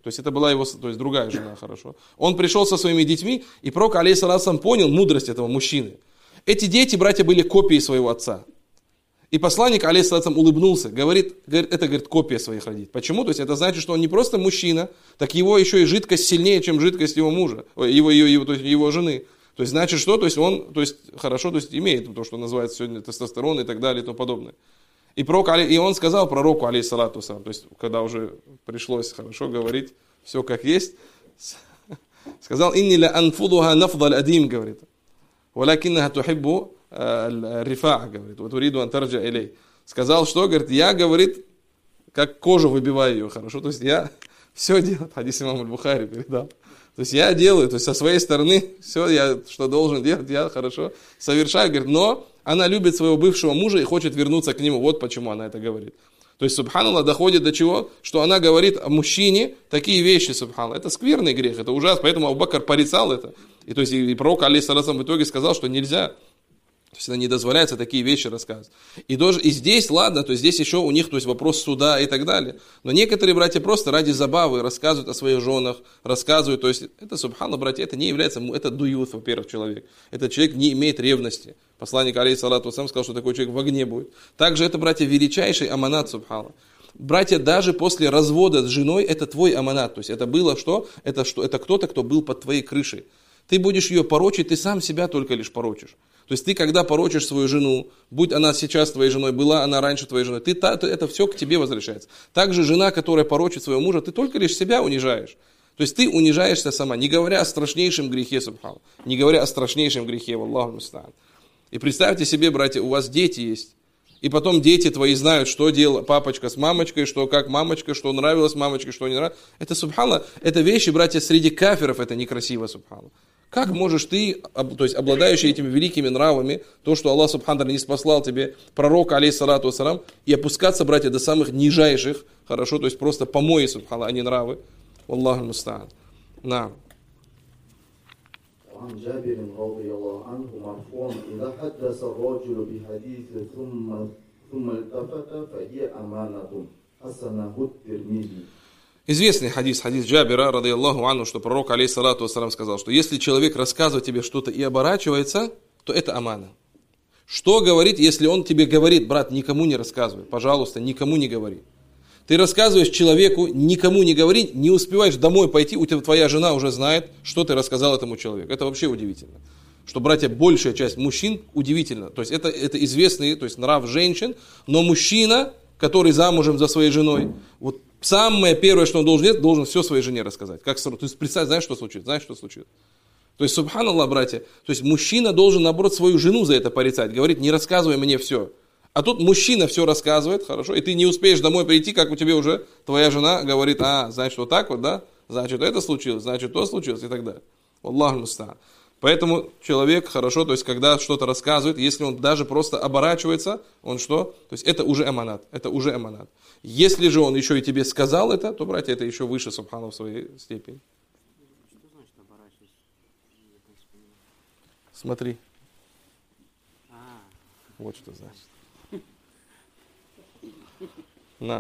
То есть это была его, то есть другая жена, хорошо. Он пришел со своими детьми, и пророк, алейхиссалам, понял мудрость этого мужчины. Эти дети, братья, были копией своего отца. И посланник, алейхиссалам, улыбнулся, говорит, говорит, это, говорит, копия своих родителей. Почему? То есть это значит, что он не просто мужчина, так его еще и жидкость сильнее, чем жидкость его мужа, его, его, его, то есть его жены. То есть значит что? То есть он, то есть хорошо, то есть имеет то, что называется сегодня тестостерон и так далее и тому подобное. И, пророк, и он сказал пророку, алейхиссалату вассалам, то есть когда уже пришлось хорошо говорить все как есть, сказал: «Инни ля анфудуха нафдаль адим», говорит, «валякиннаха тухиббу рифаа», говорит, «вот уриду ан тарджа илей». Сказал, что, говорит, я, говорит, как кожу выбиваю ее, хорошо, то есть я все делаю, хадис имам аль-Бухари передал. То есть я делаю, то есть со своей стороны, все, я что должен делать, я хорошо совершаю, говорит, но она любит своего бывшего мужа и хочет вернуться к нему, вот почему она это говорит. То есть, субханаллах, доходит до чего? Что она говорит о мужчине такие вещи, субханаллах. Это скверный грех, это ужасно, поэтому Абу Бакр порицал это. И, то есть, и пророк, алейхиссалам, в итоге сказал, что нельзя. То есть, это не дозволяется такие вещи рассказывать. И, тоже, и здесь, ладно, то есть, здесь еще у них, то есть, вопрос суда и так далее. Но некоторые братья просто ради забавы рассказывают о своих женах, рассказывают, то есть, это, субханаллах, братья, это не является, это дуют, во-первых, человек. Этот человек не имеет ревности. Посланник, алейхиссалату вассалам, сказал, что такой человек в огне будет. Также это, братья, величайший аманат, субханаллах. Братья, даже после развода с женой, это твой аманат. То есть, это было что? Это, что? Это кто-то, кто был под твоей крышей. Ты будешь ее порочить, ты сам себя только лишь порочишь. То есть ты, когда порочишь свою жену, будь она сейчас твоей женой, была она раньше твоей женой, ты, та, это все к тебе возвращается. Также жена, которая порочит своего мужа, ты только лишь себя унижаешь. То есть ты унижаешься сама, не говоря о страшнейшем грехе, субханаллах, не говоря о страшнейшем грехе, валлаху муста'ан. И представьте себе, братья, у вас дети есть, и потом дети твои знают, что делала папочка с мамочкой, что как мамочка, что нравилось мамочке, что не нравилось. Это, субханаллах, это вещи, братья, среди кафиров, это некрасиво, субханаллах. Как можешь ты, то есть обладающий этими великими нравами, то, что Аллах субхану не спаслал тебе пророка, алейхиссалату вассалам, и опускаться, братья, до самых нижайших, хорошо, то есть просто помои, субхану, а не нравы. Аллаху муста'ан. На. عن جابر رضي الله عنه مرفوعا إذا حدث الرجل بحديث ثم ثم التفت فهي أمانة حسنه الترمذي. Известный хадис, хадис Джабира, ради Аллаху анху, что пророк, алейхиссалату вассалам, сказал, что если человек рассказывает тебе что-то и оборачивается, то это амана. Что говорить, если он тебе говорит: брат, никому не рассказывай, пожалуйста, никому не говори. Ты рассказываешь человеку, никому не говори, не успеваешь домой пойти, у тебя твоя жена уже знает, что ты рассказал этому человеку. Это вообще удивительно. Что, братья, большая часть мужчин удивительно. То есть это, это известный, то есть нрав женщин, но мужчина, который замужем за своей женой, вот самое первое, что он должен делать, должен все своей жене рассказать. Как, то есть представь, знаешь, что случится, знаешь, что случится. То есть, субханаллах, братья, то есть мужчина должен, наоборот, свою жену за это порицать, говорит: не рассказывай мне все. А тут мужчина все рассказывает, хорошо, и ты не успеешь домой прийти, как у тебя уже твоя жена говорит: а, значит, вот так вот, да, значит, это случилось, значит, то случилось, и так далее. Аллаху муста'ан. Поэтому человек, хорошо, то есть, когда что-то рассказывает, если он даже просто оборачивается, он что? То есть, это уже аманат, это уже аманат. Если же он еще и тебе сказал это, то, братья, это еще выше, субхану, в своей степени. Что значит оборачиваться? Смотри. А. Вот что значит. На.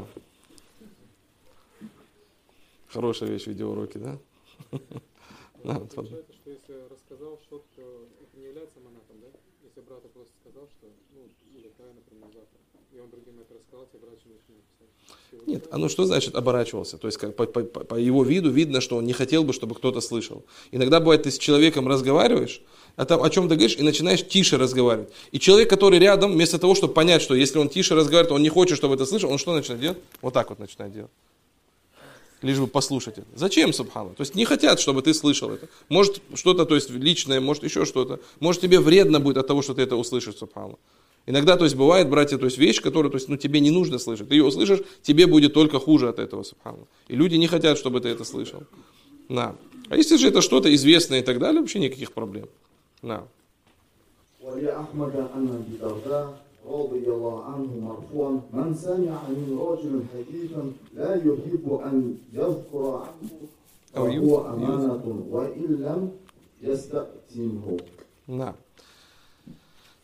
Хорошая вещь, видеоуроки, да? На, вот, получается, что если рассказал что-то, то это не является манатом, да? Если брату просто сказал, что, ну, или Кай, например, завтра, и он другим это рассказал, тебе брат начнет писать. Нет, а ну что значит оборачивался? То есть как, по, по, по его виду видно, что он не хотел бы, чтобы кто-то слышал. Иногда бывает, ты с человеком разговариваешь, а там о чем-то говоришь, и начинаешь тише разговаривать. И человек, который рядом, вместо того, чтобы понять, что если он тише разговаривает, он не хочет, чтобы это слышал, он что начинает делать? Вот так вот начинает делать. Лишь бы послушать это. Зачем, субхану? То есть не хотят, чтобы ты слышал это. Может что-то, то есть личное, может еще что-то. Может тебе вредно будет от того, что ты это услышишь, субхану. Иногда, то есть бывает, братья, то есть вещь, которую, то есть, ну, тебе не нужно слышать. Ты ее услышишь, тебе будет только хуже от этого, субхану. И люди не хотят, чтобы ты это слышал. На. А если же это что-то известное и так далее, вообще никаких проблем. На. رضي الله عنه مرفوعا من سمع من رجل حديثا لا يحب أن يذكر عنه فهو أمانة وإن لم يستأتمه. Да.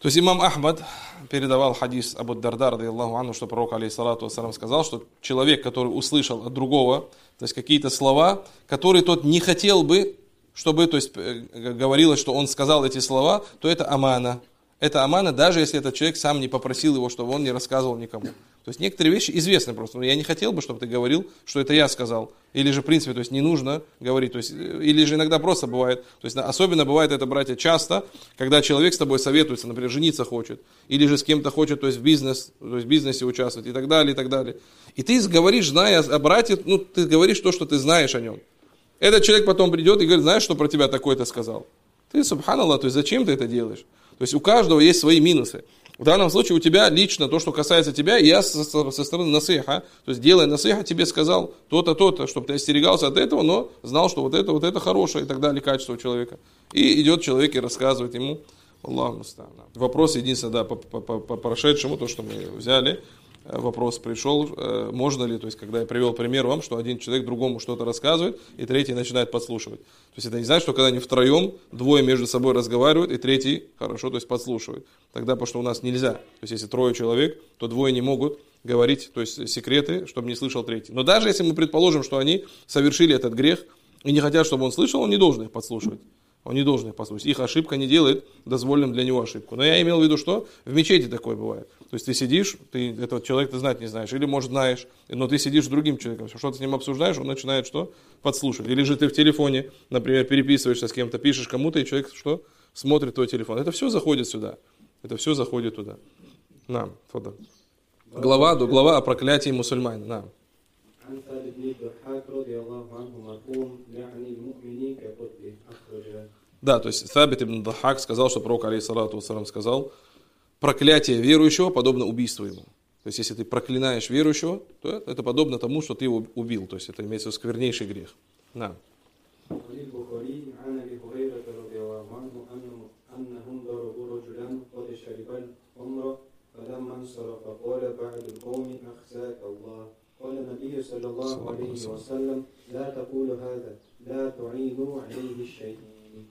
То есть имам Ахмад передавал хадис Абу Дарда, радийаллаху анху, что пророк, алейхиссалату вассалам, сказал, что человек, который услышал от другого, то есть какие-то слова, которые тот не хотел бы, чтобы, то есть говорилось, что он сказал эти слова, то это амана. Это амана, даже если этот человек сам не попросил его, чтобы он не рассказывал никому. То есть некоторые вещи известны просто. Но я не хотел бы, чтобы ты говорил, что это я сказал. Или же, в принципе, то есть не нужно говорить. То есть, или же иногда просто бывает. То есть особенно бывает это, братья, часто, когда человек с тобой советуется, например, жениться хочет. Или же с кем-то хочет, то есть в бизнес, то есть в бизнесе участвовать и так далее, и так далее. И ты говоришь, зная о брате, ну, ты говоришь то, что ты знаешь о нем. Этот человек потом придет и говорит, знаешь, что про тебя такой-то сказал? Ты, субханаллах, то есть зачем ты это делаешь? То есть у каждого есть свои минусы. В данном случае у тебя лично то, что касается тебя, я со, со стороны насыха, то есть делая насыха, тебе сказал то-то, то-то, чтобы ты остерегался от этого, но знал, что вот это, вот это хорошее и так далее, качество у человека. И идет человек и рассказывает ему, Аллаху муста'ан. Вопрос единственное, да, по, по, по, по прошедшему, то, что мы взяли, вопрос пришел, можно ли, то есть когда я привел пример вам, что один человек другому что-то рассказывает, и третий начинает подслушивать. То есть это не значит, что когда они втроем, двое между собой разговаривают, и третий хорошо, то есть подслушивает. Тогда, потому что у нас нельзя. То есть если трое человек, то двое не могут говорить, то есть секреты, чтобы не слышал третий. Но даже если мы предположим, что они совершили этот грех, и не хотят, чтобы он слышал, он не должен их подслушивать. Он не должен их послушать. Их ошибка не делает дозволенным для него ошибку. Но я имел в виду, что в мечети такое бывает. То есть ты сидишь, ты этого человека ты знать не знаешь, или может знаешь, но ты сидишь с другим человеком, что-то с ним обсуждаешь, он начинает что? Подслушивать. Или же ты в телефоне, например, переписываешься с кем-то, пишешь кому-то, и человек что? Смотрит твой телефон. Это все заходит сюда. Это все заходит туда. На, фото. Глава, глава о проклятии мусульман. На. Да, то есть Сабит ибн Дахак сказал, что пророк, алейхиссалату вассалам, сказал, проклятие верующего подобно убийству ему. То есть если ты проклинаешь верующего, то это подобно тому, что ты его убил. То есть это имеется в виду сквернейший грех. На. قال النبي صلى الله عليه وسلم لا تقول هذا لا تعينوا عليه الشيطان.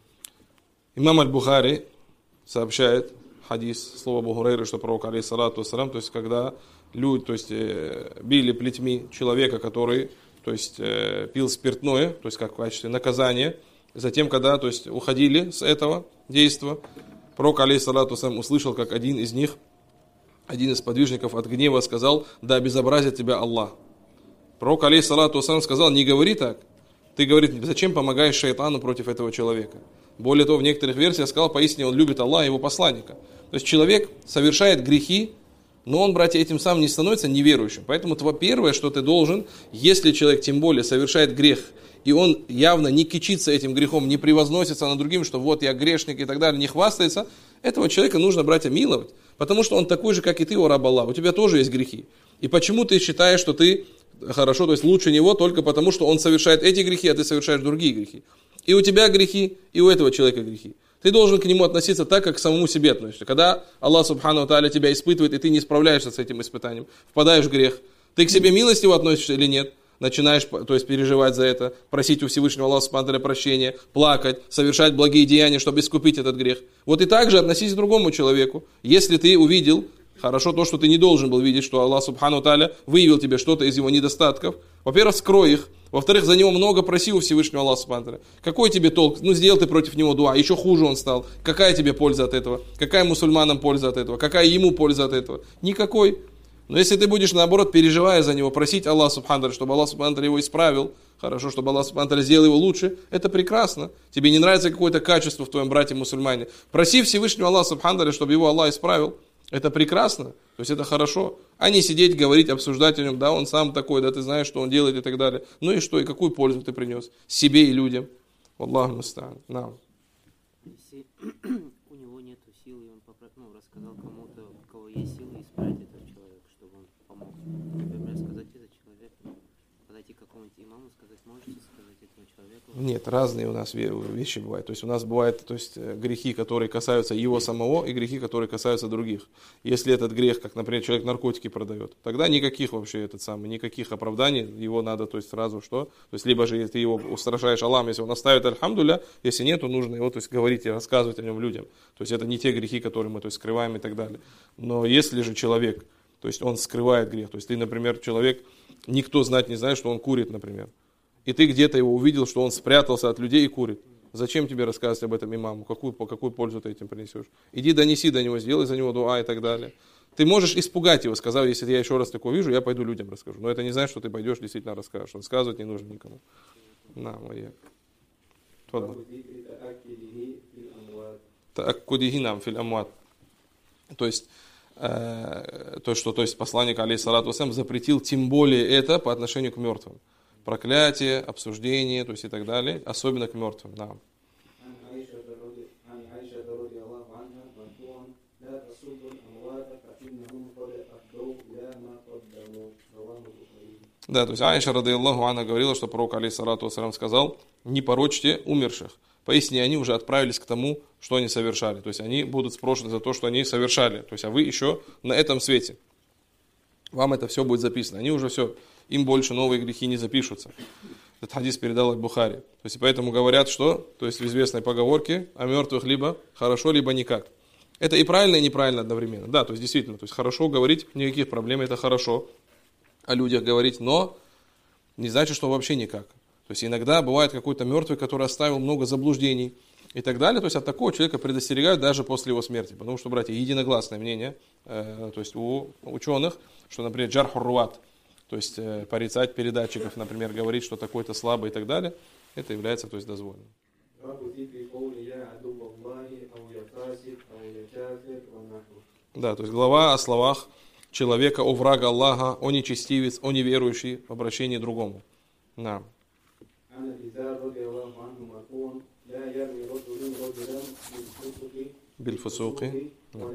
Имам Аль-Бухари сообщает хадис, слово Абу Хурайры, что пророк, алейхиссалату вассалам, то есть когда люди, то есть били плетьми человека, который, то есть пил спиртное, то есть как в качестве наказания, затем, когда, то есть уходили с этого действа, пророк, алейхиссалату вассалам, услышал, как один из них, один из подвижников от гнева сказал, да обезобразит тебя Аллах. Пророк, алейхиссалату вассалам, сказал, не говори так. Ты, говорит, зачем помогаешь шайтану против этого человека? Более того, в некоторых версиях сказал, поистине он любит Аллаха и его посланника. То есть человек совершает грехи, но он, братья, этим самым не становится неверующим. Поэтому первое, что ты должен, если человек тем более совершает грех, и он явно не кичится этим грехом, не превозносится над другим, что вот я грешник и так далее, не хвастается, этого человека нужно, братья, миловать. Потому что он такой же, как и ты, о раб Аллах. У тебя тоже есть грехи. И почему ты считаешь, что ты хорошо, то есть лучше него, только потому, что он совершает эти грехи, а ты совершаешь другие грехи. И у тебя грехи, и у этого человека грехи. Ты должен к нему относиться так, как к самому себе относишься. Когда Аллах Субхану ва Тааля тебя испытывает, и ты не справляешься с этим испытанием, впадаешь в грех, ты к себе милостиво относишься или нет? Начинаешь, то есть, переживать за это, просить у Всевышнего Аллаха Субхану ва Тааля прощения, плакать, совершать благие деяния, чтобы искупить этот грех. Вот и так же относись к другому человеку. Если ты увидел, хорошо то, что ты не должен был видеть, что Аллах Субхану ва Тааля выявил тебе что-то из его недостатков, во-первых, скрой их. Во-вторых, за него много проси у Всевышнего Аллаха Субхану ва Тааля. Какой тебе толк? Ну, сделал ты против него дуа, еще хуже он стал. Какая тебе польза от этого? Какая мусульманам польза от этого? Какая ему польза от этого? Никакой. Но если ты будешь, наоборот, переживая за него, просить Аллаха Субхану ва Тааля, чтобы Аллах Субхану ва Тааля его исправил, хорошо, чтобы Аллах Субхану ва Тааля сделал его лучше, это прекрасно. Тебе не нравится какое-то качество в твоем брате-мусульмане. Проси Всевышнего Аллаха Субхану ва Тааля, чтобы его Аллах исправил. Это прекрасно, то есть это хорошо. А не сидеть, говорить, обсуждать о нем, да, он сам такой, да, ты знаешь, что он делает и так далее. Ну и что, и какую пользу ты принес себе и людям? Аллаху муста'ан. Нам. Если у него нет сил, и он попро... ну, рассказал кому-то, у кого есть силы, исправить этого человека, чтобы он помог. Например, сказать это человеку, подойти к какому-нибудь имаму, сказать, можете сказать это этого человека? Нет, разные у нас вещи бывают. То есть у нас бывают то есть, грехи, которые касаются его самого, и грехи, которые касаются других. Если этот грех, как, например, человек наркотики продает, тогда никаких вообще этот самый, никаких оправданий, его надо, то есть сразу что? То есть либо же ты его устрашаешь Аллахом, если он оставит альхамдулля, если нет, то нужно его, то есть говорить и рассказывать о нем людям. То есть это не те грехи, которые мы, то есть, скрываем и так далее. Но если же человек, то есть он скрывает грех, то есть ты, например, человек, никто знать не знает, что он курит, например. И ты где-то его увидел, что он спрятался от людей и курит. Зачем тебе рассказывать об этом имаму? Какую, по какую пользу ты этим принесешь? Иди донеси до него, сделай за него дуа и так далее. Ты можешь испугать его, сказав, если я еще раз такое вижу, я пойду людям расскажу. Но это не значит, что ты пойдешь, действительно расскажешь. Рассказывать не нужно никому. На, моя. Тааккудихи нам фил амват. То есть, э, то, что то есть посланник алейхиссалату вассалям запретил тем более это по отношению к мертвым. Проклятие, обсуждение, то есть и так далее, особенно к мертвым. Да. Да, то есть Аиша, радийаллаху анха, говорила, что пророк алейхиссалату вассалям сказал: не порочьте умерших, поистине они уже отправились к тому, что они совершали. То есть они будут спрошены за то, что они совершали. То есть а вы еще на этом свете. Вам это все будет записано. Они уже все, им больше новые грехи не запишутся. Этот хадис передал Аль-Бухари. То есть поэтому говорят, что, то есть в известной поговорке, о мертвых либо хорошо, либо никак. Это и правильно, и неправильно одновременно. Да, то есть действительно, то есть хорошо говорить, никаких проблем, это хорошо о людях говорить, но не значит, что вообще никак. То есть иногда бывает какой-то мертвый, который оставил много заблуждений и так далее. То есть от такого человека предостерегают даже после его смерти. Потому что, братья, единогласное мнение, э, то есть у ученых, что, например, джархур руат, то есть э, порицать передатчиков, например, говорить, что такой-то слабый и так далее, это является, то есть, дозволенным. Да, то есть глава о словах человека, о врага Аллаха, о нечестивец, о неверующий в обращении к другому. Да. Бильфусуки.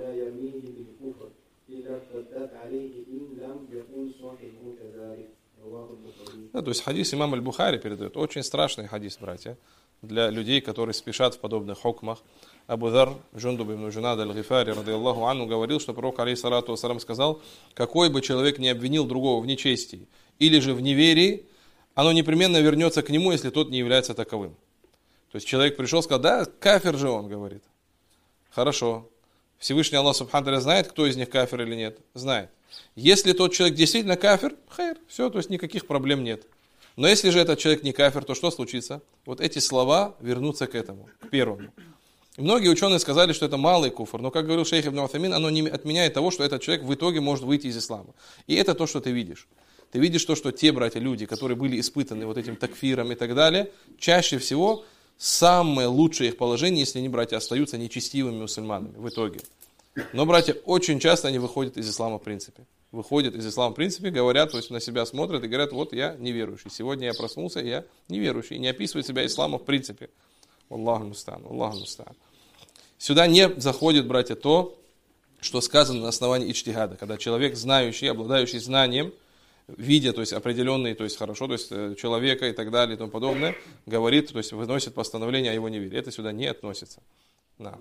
Да, то есть хадис имам Аль-Бухари передает. Очень страшный хадис, братья, для людей, которые спешат в подобных хукмах. Абу Зар, Джундуб ибн Джунад аль-Гифари, радийаллаху анху, говорил, что пророк алейхиссалату вассалям сказал: какой бы человек не обвинил другого в нечестии или же в неверии, оно непременно вернется к нему, если тот не является таковым. То есть человек пришел и сказал: да, кафир же он, говорит. Хорошо. Всевышний Аллах субхану ва знает, кто из них кафир или нет? Знает. Если тот человек действительно кафир, хайр, все, то есть никаких проблем нет. Но если же этот человек не кафир, то что случится? Вот эти слова вернутся к этому, к первому. И многие ученые сказали, что это малый куфр, но, как говорил шейх Ибн Утаймин, оно не отменяет того, что этот человек в итоге может выйти из ислама. И это то, что ты видишь. Ты видишь то, что те братья, люди, которые были испытаны вот этим такфиром и так далее, чаще всего самое лучшее их положение, если они, братья, остаются нечестивыми мусульманами в итоге. Но, братья, очень часто они выходят из ислама в принципе. Выходят из ислама в принципе, говорят, то есть на себя смотрят и говорят: вот я неверующий. Сегодня я проснулся, я неверующий. И не описывают себя исламом в принципе. Аллаху муста'ан, Аллаху муста'ан. Сюда не заходит, братья, то, что сказано на основании ичтихада. Когда человек, знающий, обладающий знанием, видя, то есть определенные, то есть хорошо, то есть человека и так далее и тому подобное, говорит, то есть выносит постановление о его неверии. Это сюда не относится. Да.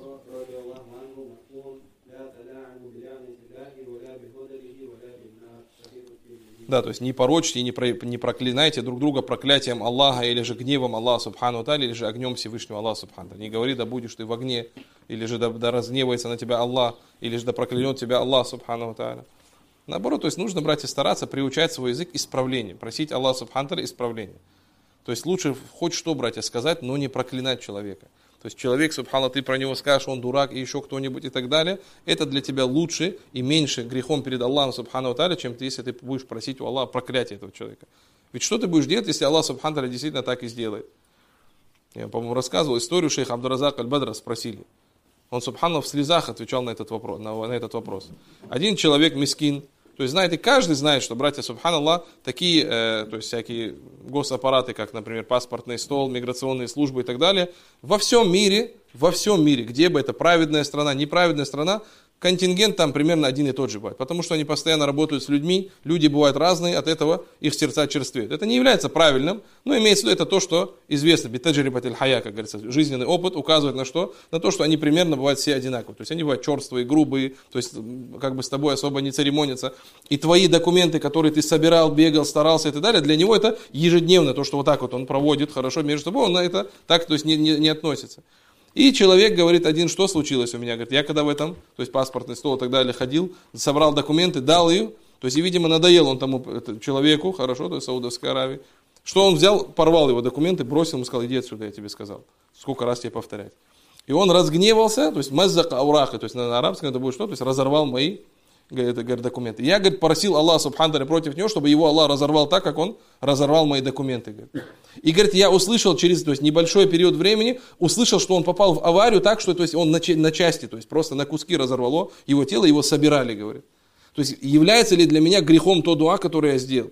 Да, то есть не порочьте и не, про, не проклинайте друг друга проклятием Аллаха или же гневом Аллаха субхану ва тааля, или же огнем Всевышнего Аллаха субхану ва тааля. Не говори: да будешь ты в огне, или же да, да разгневается на тебя Аллах, или же да проклянет тебя Аллах субхану ва тааля. Наоборот, то есть нужно, братья, стараться приучать свой язык исправлению, просить Аллаха субхану ва тааля исправления. То есть лучше хоть что, братья, сказать, но не проклинать человека. То есть человек, субханаллах, ты про него скажешь, он дурак и еще кто-нибудь и так далее, это для тебя лучше и меньше грехом перед Аллахом, субхану ва тааля, чем ты, если ты будешь просить у Аллаха проклятия этого человека. Ведь что ты будешь делать, если Аллах, субхану ва тааля, действительно так и сделает? Я, по-моему, рассказывал историю, шейх Абдуразак аль-Бадра спросили. Он, субханаллах, в слезах отвечал на этот вопрос. На, на этот вопрос. Один человек мискин. То есть, знаете, каждый знает, что, братья, субханаллах, такие, э, то есть, всякие госаппараты, как, например, паспортный стол, миграционные службы и так далее, во всем мире, во всем мире, где бы это праведная страна, неправедная страна, контингент там примерно один и тот же бывает. Потому что они постоянно работают с людьми, люди бывают разные, от этого их сердца черствеют. Это не является правильным, но имеется в виду это то, что известно. Битаджрибатиль хая, как говорится, жизненный опыт указывает на что? На то, что они примерно бывают все одинаковые. То есть они бывают черствые, грубые, то есть как бы с тобой особо не церемонятся. И твои документы, которые ты собирал, бегал, старался и так далее, для него это ежедневно, то, что вот так вот он проводит хорошо между собой, он на это так, то есть не, не, не относится. И человек говорит один, что случилось у меня, говорит, я когда в этом, то есть паспортный стол и так далее ходил, собрал документы, дал их, то есть и, видимо, надоел он тому человеку, хорошо, то есть Саудовской Аравии, что он взял, порвал его документы, бросил ему, сказал, иди отсюда, я тебе сказал, сколько раз тебе повторять. И он разгневался, то есть маззака аураха, то есть на арабском это будет что, то есть разорвал мои, говорит, говорит, документы. Я, говорит, просил Аллах субхану ва против него, чтобы его Аллах разорвал так, как он разорвал мои документы. Говорит. И, говорит, я услышал через то есть, небольшой период времени, услышал, что он попал в аварию так, что то есть, он на, на части, то есть просто на куски разорвало его тело, его собирали, говорит. То есть является ли для меня грехом то дуа, который я сделал?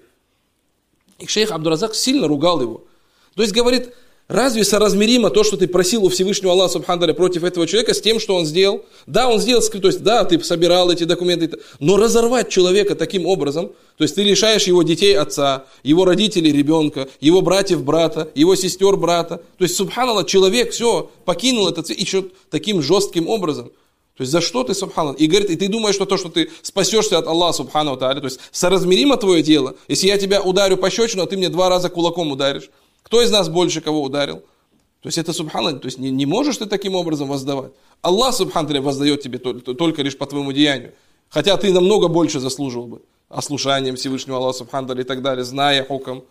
И шейх Абдуразак сильно ругал его. То есть говорит, разве соразмеримо то, что ты просил у Всевышнего Аллаха субхану ва против этого человека с тем, что он сделал? Да, он сделал, то есть да, ты собирал эти документы, но разорвать человека таким образом, то есть ты лишаешь его детей отца, его родителей ребенка, его братьев брата, его сестер брата. То есть, субханаллах, человек все, покинул этот свет, еще таким жестким образом. То есть за что ты, субханаллах? И говорит, и ты думаешь, что то, что ты спасешься от Аллаха, субхану тааля, то есть соразмеримо твое дело, если я тебя ударю пощечину, а ты мне два раза кулаком ударишь. Кто из нас больше кого ударил? То есть это субханаллах, то есть не, не можешь ты таким образом воздавать. Аллах субханаллах воздает тебе только, только лишь по твоему деянию. Хотя ты намного больше заслуживал бы. Ослушанием Всевышнего Аллаха субханаллах и так далее, зная хукам.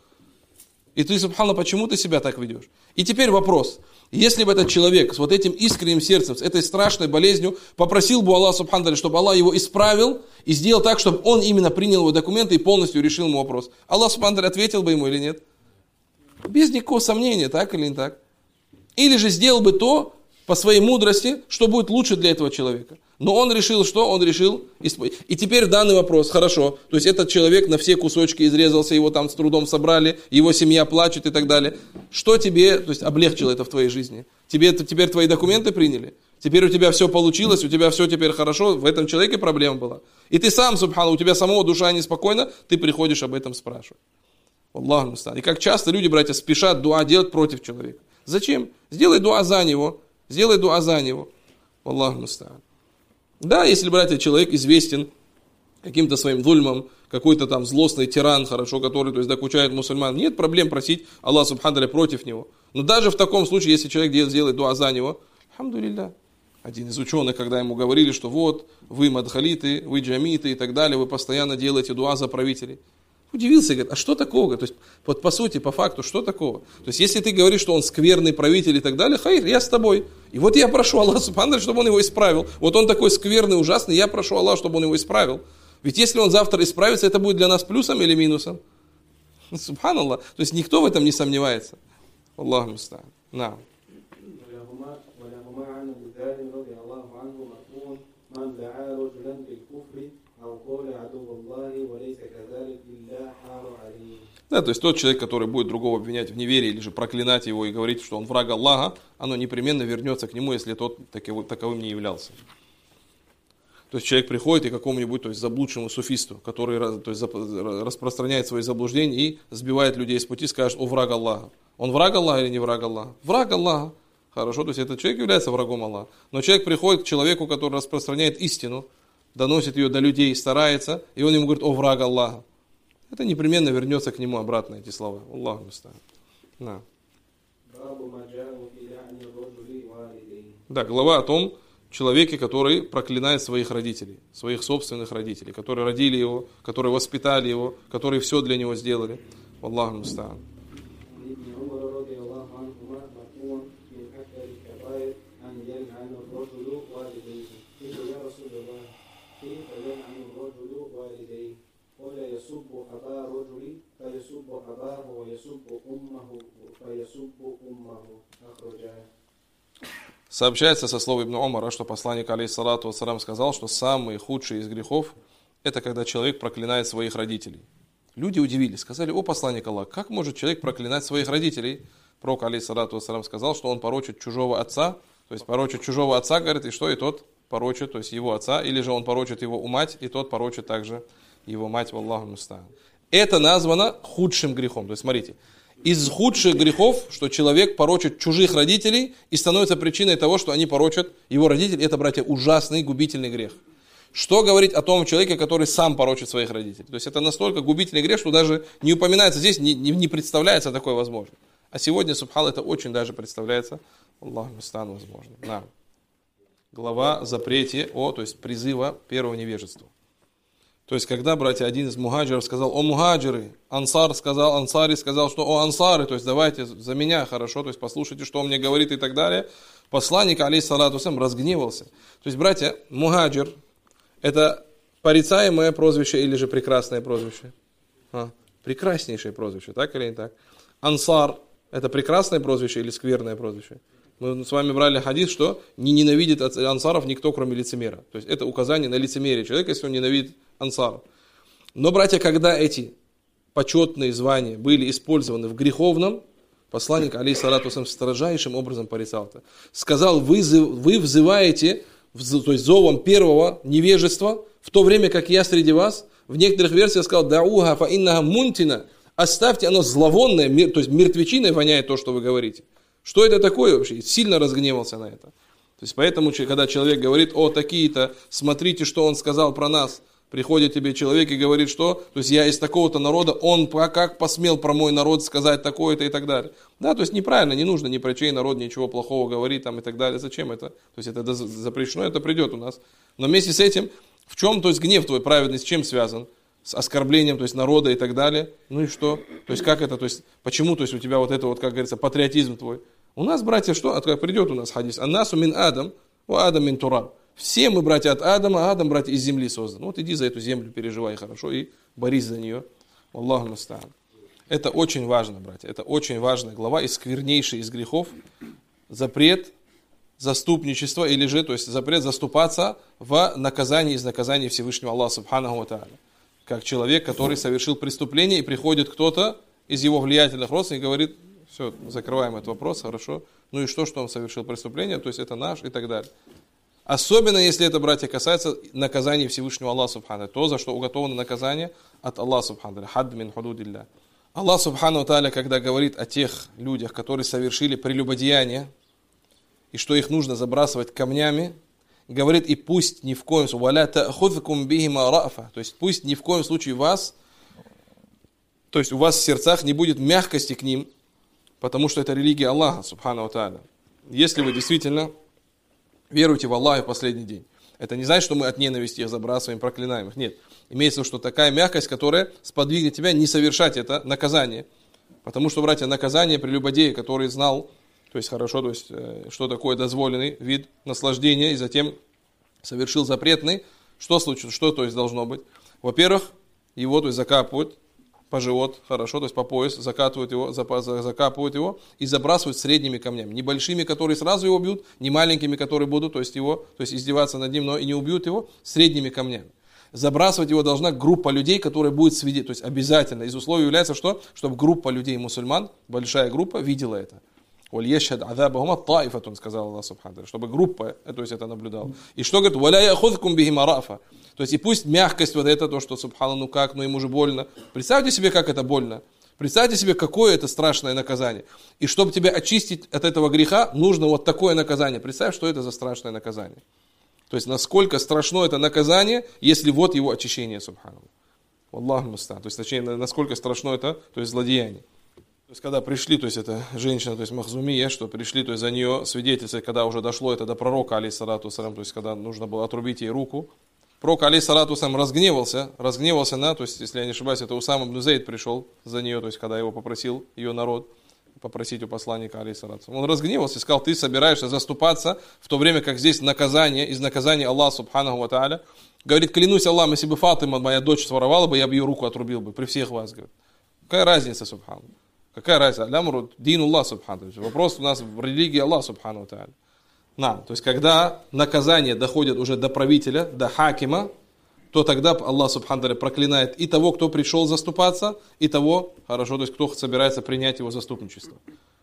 И ты, субханаллах, почему ты себя так ведешь? И теперь вопрос. Если бы этот человек с вот этим искренним сердцем, с этой страшной болезнью, попросил бы Аллаха субханаллах, чтобы Аллах его исправил и сделал так, чтобы он именно принял его документы и полностью решил ему вопрос. Аллах субханаллах ответил бы ему или нет? Без никакого сомнения, так или не так. Или же сделал бы то, по своей мудрости, что будет лучше для этого человека. Но он решил что? Он решил... И теперь данный вопрос, хорошо, то есть этот человек на все кусочки изрезался, его там с трудом собрали, его семья плачет и так далее. Что тебе, то есть облегчило это в твоей жизни? Тебе теперь твои документы приняли? Теперь у тебя все получилось, у тебя все теперь хорошо, в этом человеке проблема была. И ты сам, субхану, у тебя самого душа неспокойна, ты приходишь об этом спрашивать. Аллах мустан. И как часто люди, братья, спешат дуа делать против человека. Зачем? Сделай дуа за него. Сделай дуа за него. Аллах мустан. Да, если, братья, человек известен каким-то своим зульмом, какой-то там злостный тиран, хорошо, который, то есть, докучает мусульман, нет проблем просить Аллах субхану против него. Но даже в таком случае, если человек сделает дуа за него, алхамдулилля. Один из ученых, когда ему говорили, что вот, вы мадхалиты, вы джамиты и так далее, вы постоянно делаете дуа за правителей. Удивился, говорит, а что такого? То есть, вот по сути, по факту, что такого? То есть, если ты говоришь, что он скверный правитель и так далее, хайр, я с тобой. И вот я прошу Аллаха субхану, чтобы он его исправил. Вот он такой скверный, ужасный, я прошу Аллаха, чтобы он его исправил. Ведь если он завтра исправится, это будет для нас плюсом или минусом? Субханаллах. То есть, никто в этом не сомневается. Аллаху муста'ан. На. Да, то есть тот человек, который будет другого обвинять в неверии или же проклинать его и говорить, что он враг Аллаха, оно непременно вернется к нему, если тот таковым не являлся. То есть человек приходит и какому-нибудь, то есть заблудшему суфисту, который то есть, распространяет свои заблуждения и сбивает людей с пути, скажет, о, враг Аллаха. Он враг Аллаха или не враг Аллаха? Враг Аллаха. Хорошо, то есть этот человек является врагом Аллаха. Но человек приходит к человеку, который распространяет истину, доносит ее до людей, старается, и он ему говорит, о, враг Аллаха. Это непременно вернется к нему обратно, эти слова. Аллаху муста'ан. Да. Да, глава о том человеке, который проклинает своих родителей, своих собственных родителей, которые родили его, которые воспитали его, которые все для него сделали. Аллаху муста'ан. Сообщается со слов Ибн Умара, что посланник алейхиссалату вассалям сказал, что самый худший из грехов это когда человек проклинает своих родителей. Люди удивились, сказали, о посланник Аллаха, как может человек проклинать своих родителей? Пророк алейхиссалату вассалям сказал, что он порочит чужого отца, то есть порочит чужого отца, говорит, и что, и тот порочит, то есть его отца, или же он порочит его мать, и тот порочит также его мать, валлаху муста'ан. Это названо худшим грехом. То есть смотрите, из худших грехов, что человек порочит чужих родителей и становится причиной того, что они порочат его родителей, это, братья, ужасный губительный грех. Что говорить о том человеке, который сам порочит своих родителей? То есть это настолько губительный грех, что даже не упоминается здесь, не, не, не представляется такое возможно. А сегодня, субхан, это очень даже представляется, Аллаху муста'ан, возможно. Да. Глава запрете о, то есть призыва первого невежества. То есть, когда, братья, один из мухаджиров сказал: о мухаджиры, ансар сказал, ансари сказал, что о ансары, то есть давайте за меня, хорошо, то есть послушайте, что он мне говорит и так далее. Посланник, алейхиссалату вассалям, разгневался. То есть, братья, мухаджир — это порицаемое прозвище или же прекрасное прозвище? А, прекраснейшее прозвище, так или не так? Ансар — это прекрасное прозвище или скверное прозвище? Мы с вами брали хадис, что не ненавидит ансаров никто, кроме лицемера. То есть это указание на лицемерие человека, если он ненавидит ансаров. Но, братья, когда эти почетные звания были использованы в греховном, посланник, алейхиссалату вассалям, строжайшим образом порицал это. Сказал: вы, вы взываете, то есть зовом первого невежества, в то время как я среди вас. В некоторых версиях сказал: дауха фа иннаха мунтина, оставьте, оно зловонное, то есть мертвечиной воняет то, что вы говорите. Что это такое вообще? Сильно разгневался на это. То есть поэтому, когда человек говорит: о, такие-то, смотрите, что он сказал про нас. Приходит тебе человек и говорит, что, то есть я из такого-то народа, он как посмел про мой народ сказать такое-то и так далее. Да, то есть неправильно, не нужно ни про чей народ ничего плохого говорить там и так далее. Зачем это? То есть это запрещено, это придет у нас. Но вместе с этим, в чем, то есть гнев твой праведный, с чем связан? С оскорблением, то есть народа и так далее. Ну и что? То есть как это, то есть почему, то есть у тебя вот это вот, как говорится, патриотизм твой? У нас, братья, что? Как придет у нас хадис? Аннасу мин Адам, ва Адам мин Тураб. Все мы, братья, от Адама, а Адам, братья, из земли создан. Вот иди за эту землю, переживай хорошо и борись за нее. Аллаху муста'ан. Это очень важно, братья. Это очень важная глава, и сквернейший из грехов. Запрет заступничества, или же, то есть запрет заступаться в наказании из наказаний Всевышнего Аллаха субханаху ва тааля. Как человек, который совершил преступление, и приходит кто-то из его влиятельных родственников и говорит: все, закрываем этот вопрос, хорошо. Ну и что, что он совершил преступление, то есть это наш и так далее. Особенно, если это, братья, касается наказания Всевышнего Аллаха субхану, то, за что уготовано наказание от Аллаха субхану. Хад мин худудилля. Аллах субхану тааля, когда говорит о тех людях, которые совершили прелюбодеяние, и что их нужно забрасывать камнями, говорит: и пусть ни в коем случае, валя та'худхкум бихима рафа, то есть пусть ни в коем случае вас, то есть у вас в сердцах не будет мягкости к ним, потому что это религия Аллаха субхану тааля. Если вы действительно веруйте в Аллаха в последний день. Это не значит, что мы от ненависти их забрасываем, проклинаем их. Нет. Имеется в виду, что такая мягкость, которая сподвигнет тебя не совершать это наказание. Потому что, братья, наказание прелюбодея, который знал, то есть хорошо, то есть что такое дозволенный вид наслаждения, и затем совершил запретный, что случится, что то есть должно быть? Во-первых, его то есть закапывают по живот, хорошо, то есть по пояс, закатывают его, закапывают его и забрасывают средними камнями. Не большими, которые сразу его бьют, не маленькими, которые будут, то есть его, то есть издеваться над ним, но и не убьют его, средними камнями. Забрасывать его должна группа людей, которая будет свидетельствовать. То есть обязательно из условий является что? Чтобы группа людей мусульман, большая группа, видела это. «Вальешхад азабахума таифатун», сказал Аллах субхану, чтобы группа, то есть это наблюдала. И что говорит? «Валя яхудхкум бихима рафа». То есть и пусть мягкость вот это, то, что субхану, ну как, ну ему же больно. Представьте себе, как это больно. Представьте себе, какое это страшное наказание. И чтобы тебя очистить от этого греха, нужно вот такое наказание. Представь, что это за страшное наказание. То есть насколько страшно это наказание, если вот его очищение, субхану. Аллаху муста'ан. То есть точнее, насколько страшно это, то есть злодеяние. То есть, когда пришли, то есть, это женщина, то есть, Махзумия, что пришли, то есть, за нее свидетельствовать, когда уже дошло это до пророка, алейхиссалату вассалям, то есть, когда нужно было отрубить ей руку. Пророк, алейхиссалату вассалям, разгневался, разгневался на, то есть, если я не ошибаюсь, это Усама ибн Зейд пришел за нее, то есть, когда его попросил ее народ, попросить у посланника, алейхиссалату вассалям. Он разгневался и сказал: ты собираешься заступаться, в то время как здесь наказание, из наказания Аллаха, субханаху ва тааля. Говорит: клянусь Аллахом, если бы Фатима, моя дочь, своровала бы, я бы ее руку отрубил бы, при всех вас, говорит. Какая разница, субхану? Какая разница? Лямру дин Аллах субхану. Вопрос у нас в религии Аллаха субхану тааля. На, то есть, когда наказание доходит уже до правителя, до хакима, то тогда Аллах субхану тааля проклинает и того, кто пришел заступаться, и того, хорошо, то есть, кто собирается принять его заступничество.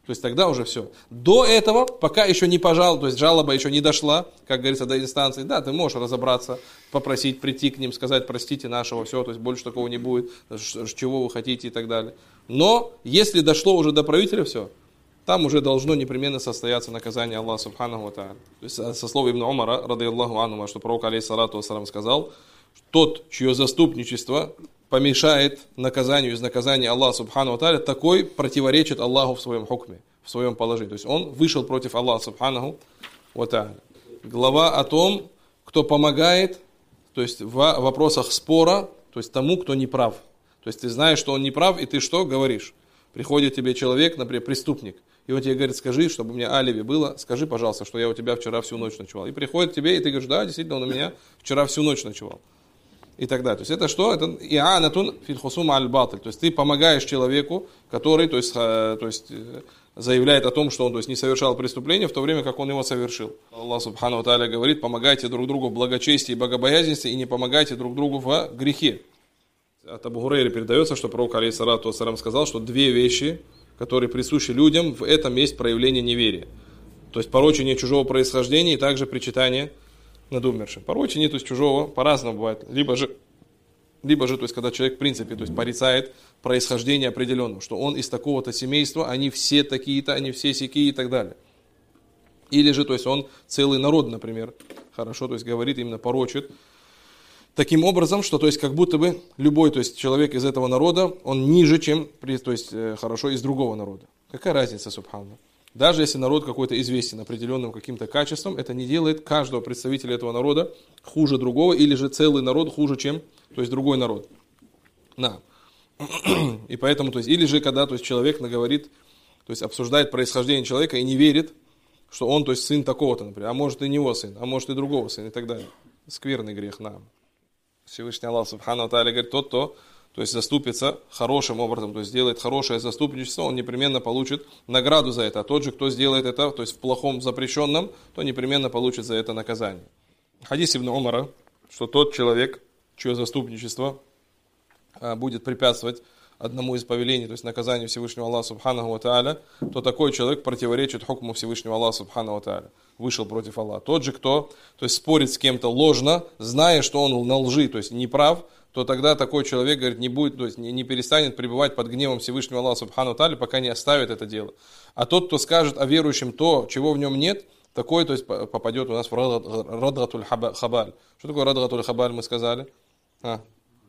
То есть тогда уже все. До этого, пока еще не пожал, то есть жалоба еще не дошла, как говорится, до инстанции, да, ты можешь разобраться, попросить, прийти к ним, сказать, простите нашего, все, то есть больше такого не будет, чего вы хотите и так далее. Но если дошло уже до правителя, все, там уже должно непременно состояться наказание Аллаха Субханаху ва Тааля. То есть со слов Ибн Умара, радийаллаху анху, что пророк алейхиссалату вассалам сказал, тот, чье заступничество помешает наказанию из наказания Аллаха Субхану ва Тааля, такой противоречит Аллаху в своем хукме, в своем положении. То есть он вышел против Аллаха Субханаху ва Тааля. Глава о том, кто помогает, то есть в вопросах спора, то есть тому, кто не прав. То есть ты знаешь, что он не прав, и ты что говоришь? Приходит тебе человек, например, преступник, и он тебе говорит, скажи, чтобы у меня алиби было, скажи, пожалуйста, что я у тебя вчера всю ночь ночевал. И приходит к тебе, и ты говоришь, да, действительно, он у меня вчера всю ночь ночевал. И так далее. То есть это что? Это ианатун фил хусум аль-батиль. То есть ты помогаешь человеку, который, то есть, то есть, заявляет о том, что он, то есть, не совершал преступление, в то время как он его совершил. Аллах Субхану ва Тааля говорит, помогайте друг другу в благочестии и богобоязненности и не помогайте друг другу в грехе. От Абу Хурайры передается, что пророк алейхиссалату вассалам сказал, что две вещи, которые присущи людям, в этом есть проявление неверия. То есть порочение чужого происхождения и также причитание над умершим. Порочение, то есть чужого, по-разному бывает. Либо же, либо же, то есть когда человек в принципе, то есть порицает происхождение определенного, что он из такого-то семейства, они все такие-то, они все сякие и так далее. Или же, то есть он целый народ, например, хорошо, то есть говорит, именно порочит. Таким образом, что, то есть, как будто бы любой, то есть, человек из этого народа, он ниже, чем, то есть, хорошо, из другого народа. Какая разница, субханаллах? Даже если народ какой-то известен определенным каким-то качеством, это не делает каждого представителя этого народа хуже другого, или же целый народ хуже, чем, то есть, другой народ. Да. И поэтому, то есть, или же, когда, то есть, человек наговорит, то есть, обсуждает происхождение человека и не верит, что он, то есть, сын такого-то, например, а может и не его сын, а может и другого сына и так далее. Скверный грех, на. Всевышний Аллах Субхану ва Тааля говорит, тот, кто, то есть, заступится хорошим образом, то есть, сделает хорошее заступничество, он непременно получит награду за это. А тот же, кто сделает это, то есть, в плохом запрещенном, то непременно получит за это наказание. Хадис Ибн Умара, что тот человек, чье заступничество будет препятствовать одному из повелений, то есть наказанию Всевышнего Аллаха Субханаху ва Тааля, то такой человек противоречит хукму Всевышнего Аллаха Субханаху ва Тааля. Вышел против Аллаха. Тот же, кто, то есть, спорит с кем-то ложно, зная, что он на лжи, то есть не прав, то тогда такой человек, говорит, не будет, то есть не, не перестанет пребывать под гневом Всевышнего Аллаха Субхану ва Тааля, пока не оставит это дело. А тот, кто скажет о верующем то, чего в нем нет, такой, то есть, попадет у нас в радгатуль хабаль. Что такое радгатуль хабаль, мы сказали? А.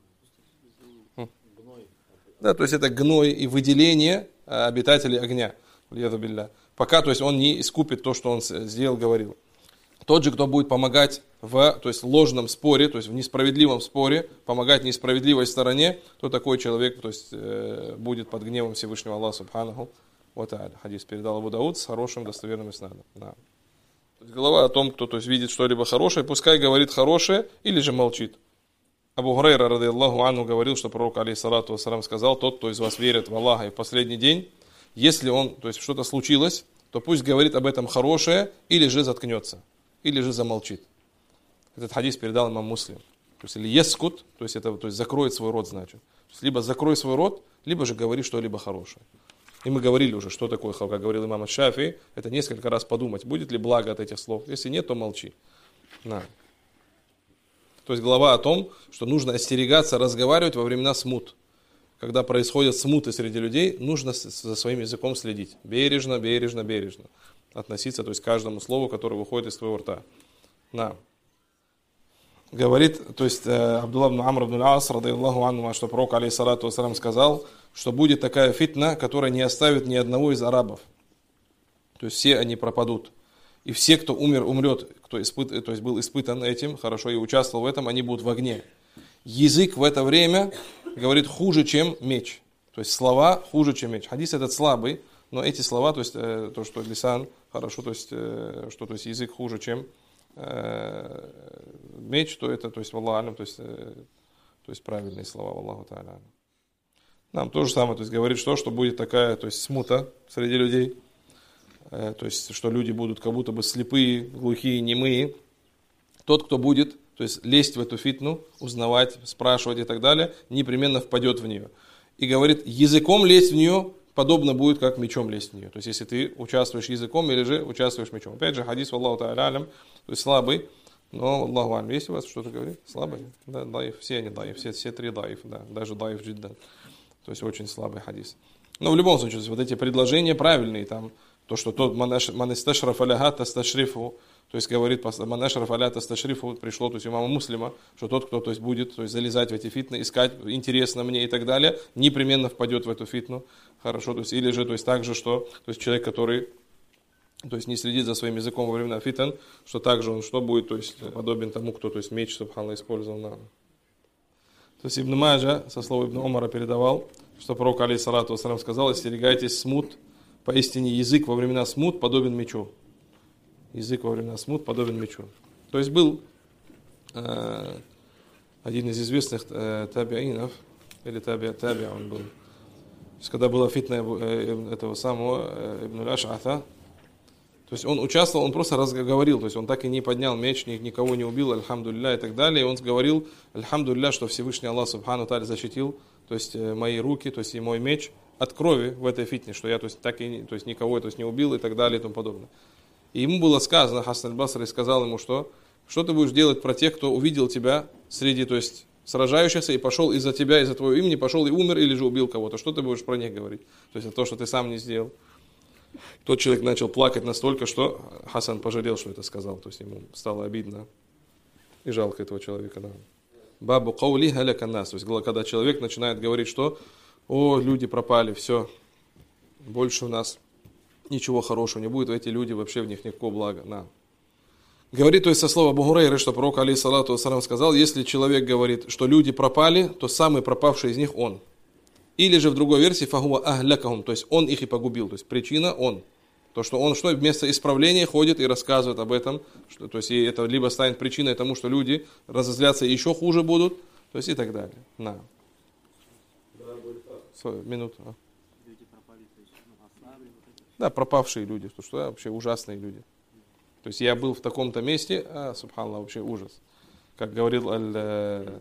Да, то есть это гной и выделение обитателей огня. Пока, то есть, он не искупит то, что он сделал, говорил. Тот же, кто будет помогать в, то есть, ложном споре, то есть в несправедливом споре, помогать несправедливой стороне, то такой человек, то есть, будет под гневом Всевышнего Аллаха Субханаху ва Тааля. Хадис передал Абу Дауд с хорошим достоверным иснадом. Да. То есть глава о том, кто, то есть, видит что-либо хорошее, пускай говорит хорошее или же молчит. Абу Хурайра, радийаллаху анху, говорил, что пророк алейхиссалату вассалам сказал, тот, кто из вас верит в Аллаха и в последний день, если он, то есть что-то случилось, то пусть говорит об этом хорошее, или же заткнется, или же замолчит. Этот хадис передал имам Муслим. То есть, или ескут, то есть это, то есть закроет свой рот, значит. То есть, либо закрой свой рот, либо же говори что-либо хорошее. И мы говорили уже, что такое, как говорил имам Аш-Шафии, это несколько раз подумать, будет ли благо от этих слов. Если нет, то молчи. На. То есть глава о том, что нужно остерегаться разговаривать во времена смут. Когда происходят смуты среди людей, нужно за своим языком следить. Бережно, бережно, бережно. Относиться, то есть, к каждому слову, которое выходит из твоего рта. На. Говорит, то есть, Абдуллах ибн Амр ибн Ас, радийаллаху анху, что пророк, алейхиссалату вассалам, сказал, что будет такая фитна, которая не оставит ни одного из арабов. То есть, все они пропадут. И все, кто умер, умрет, кто испыт, то есть, был испытан этим, хорошо, и участвовал в этом, они будут в огне. Язык в это время, говорит, хуже, чем меч. То есть, слова хуже, чем меч. Хадис этот слабый, но эти слова, то есть, э, то, что лисан, хорошо, то есть, э, что, то есть, язык хуже, чем э, меч, то это, то есть, валлаху, то есть, э, то есть, правильные слова, валлаху та'аля. Нам то же самое, то есть, говорит, что, что будет такая, то есть, смута среди людей, э, то есть, что люди будут как будто бы слепые, глухие, немые. Тот, кто будет, то есть, лезть в эту фитну, узнавать, спрашивать и так далее, непременно впадет в нее. И говорит, языком лезть в нее подобно будет, как мечом лезть в нее. То есть, если ты участвуешь языком или же участвуешь мечом. Опять же, хадис, валлаху та'аля алям, то есть слабый, но Аллаху алям. Есть у вас что-то говорит? Слабый? Да, даиф, все они даиф, все, все три даиф, да, даже даиф джиддан. То есть, очень слабый хадис. Но в любом случае, вот эти предложения правильные, там, то, что тот манисташраф аляха тасташрифу, то есть говорит манашраф аля тасташрифу, пришло, то есть имама Муслима, что тот, кто то есть, будет то есть, залезать в эти фитны, искать, интересно мне и так далее, непременно впадет в эту фитну. Хорошо, то есть, или же то есть, также, что то есть, человек, который то есть, не следит за своим языком во времена фитн, что также он что будет, то есть, подобен тому, кто то есть, меч, субханаллах, использовал на. То есть Ибн Маджа со слова Ибн Умара передавал, что пророк алейхиссалату вассалям сказал: остерегайтесь смут, поистине язык во времена смут подобен мечу. Язык во времена смут подобен мечу. То есть был э, один из известных э, табиинов, или таби, таби он был. То есть, когда была фитна э, этого самого э, Ибн аль-Аш'ата, то есть он участвовал, он просто разговаривал, то есть он так и не поднял меч, никого не убил, альхамдулилля и так далее. И он говорил: альхамдулилля, что Всевышний Аллах Субхану Тааля защитил, то есть мои руки, то есть и мой меч от крови в этой фитне, что я то есть, так и то есть, никого то есть, не убил и так далее и тому подобное. И ему было сказано, Хасан аль-Басри сказал ему, что что ты будешь делать про тех, кто увидел тебя среди, то есть, сражающихся и пошел из-за тебя, из-за твоего имени, пошел и умер или же убил кого-то. Что ты будешь про них говорить? То есть, это то, что ты сам не сделал. Тот человек начал плакать настолько, что Хасан пожалел, что это сказал. То есть, ему стало обидно и жалко этого человека. Да. Бабу каули халяка нас. То есть, когда человек начинает говорить, что о, люди пропали, все, больше у нас ничего хорошего не будет, эти люди, вообще в них никакого блага. На. Говорит, то есть со слова Абу Хурайры, что пророк алейхиссалату вассалям сказал: если человек говорит, что люди пропали, то самый пропавший из них он. Или же в другой версии фахуа ахлякахум, то есть он их и погубил, то есть причина он. То, что он что вместо исправления ходит и рассказывает об этом, что, то есть и это либо станет причиной тому, что люди разозлятся и еще хуже будут, то есть и так далее. На. Минуту. А. Люди пропали, то есть, ну, ослабли, вот это. Да, пропавшие люди, то что вообще ужасные люди. То есть я был в таком-то месте, а, субханаллах, вообще ужас. Как говорил Аль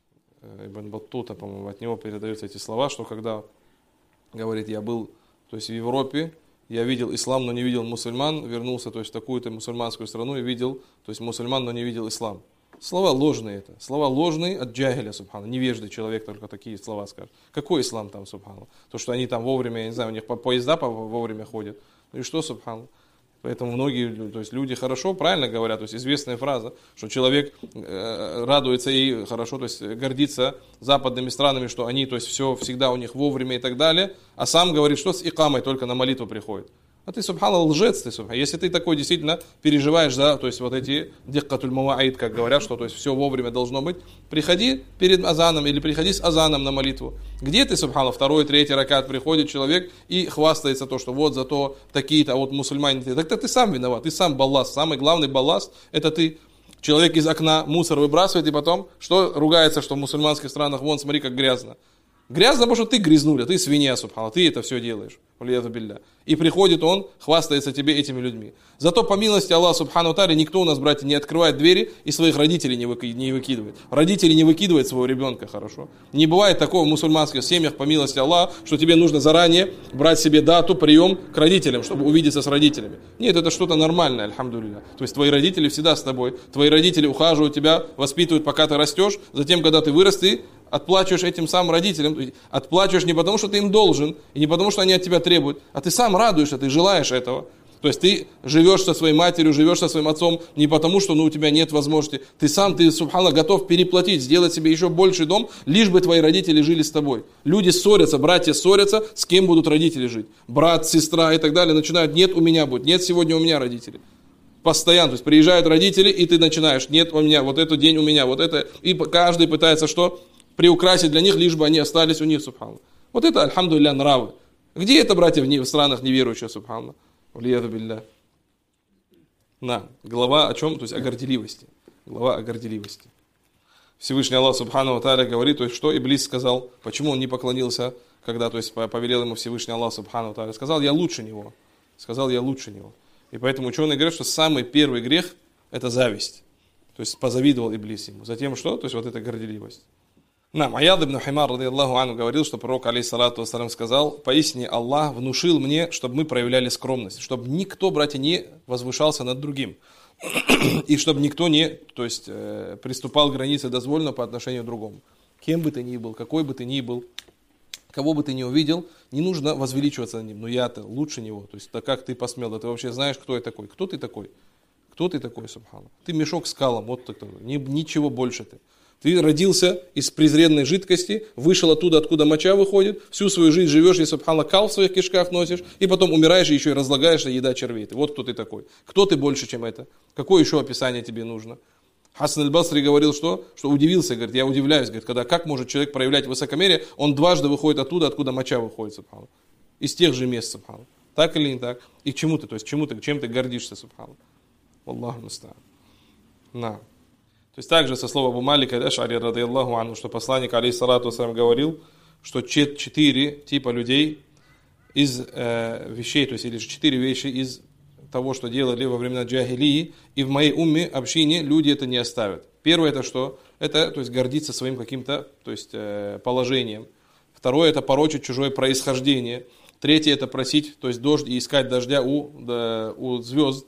Ибн Баттута, по-моему, от него передаются эти слова, что когда, говорит, я был, то есть в Европе, я видел ислам, но не видел мусульман, вернулся, то есть в такую-то мусульманскую страну и видел, то есть мусульман, но не видел ислам. Слова ложные это. Слова ложные от джахиля, субхана. Невежный человек только такие слова скажет. Какой ислам там, субхана? То, что они там вовремя, я не знаю, у них поезда вовремя ходят. Ну и что, субхана? Поэтому многие, то есть люди хорошо, правильно говорят, то есть известная фраза, что человек э, радуется и хорошо, то есть гордится западными странами, что они, то есть все всегда у них вовремя и так далее, а сам говорит, что с икамой только на молитву приходит. А ты, субхана, лжец, ты, субхана. Если ты такой действительно переживаешь за, то есть вот эти диккатуль маваид, как говорят, что то есть все вовремя должно быть, приходи перед азаном или приходи с азаном на молитву. Где ты, субхана, второй, третий ракат приходит человек и хвастается то, что вот зато такие-то, а вот мусульмане, так ты, ты сам виноват, ты сам балласт, самый главный балласт это ты. Человек из окна мусор выбрасывает и потом, что ругается, что в мусульманских странах, вон смотри как грязно. Грязно, потому что ты грязнуля, ты свинья, субхана, ты это все делаешь. И приходит он, хвастается тебе этими людьми. Зато по милости Аллаха субхану тааля никто у нас, братья, не открывает двери и своих родителей не выкидывает. Родители не выкидывают своего ребенка, хорошо. Не бывает такого в мусульманских семьях, по милости Аллаха, что тебе нужно заранее брать себе дату, прием к родителям, чтобы увидеться с родителями. Нет, это что-то нормальное, альхамдулилля. То есть твои родители всегда с тобой. Твои родители ухаживают тебя, воспитывают, пока ты растешь. Затем, когда ты вырос, ты отплачиваешь этим самым родителям. Отплачиваешь не потому, что ты им должен, и не потому, что они от тебя требуют, а ты сам радуешься, ты желаешь этого. То есть ты живешь со своей матерью, живешь со своим отцом не потому, что ну, у тебя нет возможности. Ты сам, ты, субхана, готов переплатить, сделать себе еще больший дом, лишь бы твои родители жили с тобой. Люди ссорятся, братья ссорятся, с кем будут родители жить. Брат, сестра и так далее начинают, нет, у меня будет, нет, сегодня у меня родители. Постоянно, то есть приезжают родители, и ты начинаешь, нет, у меня, вот этот день у меня, вот это. И каждый пытается что? Приукрасить для них, лишь бы они остались у них, субхана. Вот это, альхамдулилля, нравы. Где это, братья, в странах неверующих, субхана? Улияду билля. На, глава о чем? То есть о горделивости. Глава о горделивости. Всевышний Аллах субхану тааля говорит, то есть что Иблис сказал, почему он не поклонился, когда, то есть повелел ему Всевышний Аллах субхану тааля. Сказал, я лучше него. Сказал, я лучше него. И поэтому ученые говорят, что самый первый грех это зависть. То есть позавидовал Иблис ему. Затем что? То есть вот эта горделивость. Нам Аяд ибн Химар, ради Аллаху анху, говорил, что пророк, алейхиссалату вассалям, сказал: поистине Аллах внушил мне, чтобы мы проявляли скромность, чтобы никто, братья, не возвышался над другим, и чтобы никто не, то есть, э, приступал к границе дозволенного по отношению к другому. Кем бы ты ни был, какой бы ты ни был, кого бы ты ни увидел, не нужно возвеличиваться над ним. Но я-то лучше него. То есть, да как ты посмел, да ты вообще знаешь, кто я такой? Кто ты такой? Кто ты такой, субхана? Ты мешок с калом, вот так, ничего больше ты. Ты родился из презренной жидкости, вышел оттуда, откуда моча выходит, всю свою жизнь живешь, и, субхана, кал в своих кишках носишь, и потом умираешь, и еще и разлагаешься, еда червей. Вот кто ты такой. Кто ты больше, чем это? Какое еще описание тебе нужно? Хасан аль-Басри говорил, что? Что удивился, говорит, я удивляюсь, говорит, когда как может человек проявлять высокомерие, он дважды выходит оттуда, откуда моча выходит, субхана. Из тех же мест, субхана. Так или не так? И к чему ты, то есть чему ты, чем ты гордишься, субхана? Аллаху муста'ан. На. То есть также со слова Абу Малика аль-Аш'ари, ради Аллаху анху, что посланник, алейхиссалату вассалям, говорил, что четыре типа людей из э, вещей, то есть или четыре вещи из того, что делали во времена джахилии, и в моей умме, общине, люди это не оставят. Первое это что? Это, то есть, гордиться своим каким-то, то есть, э, положением. Второе это порочить чужое происхождение. Третье это просить, то есть, дождь и искать дождя у, да, у звезд.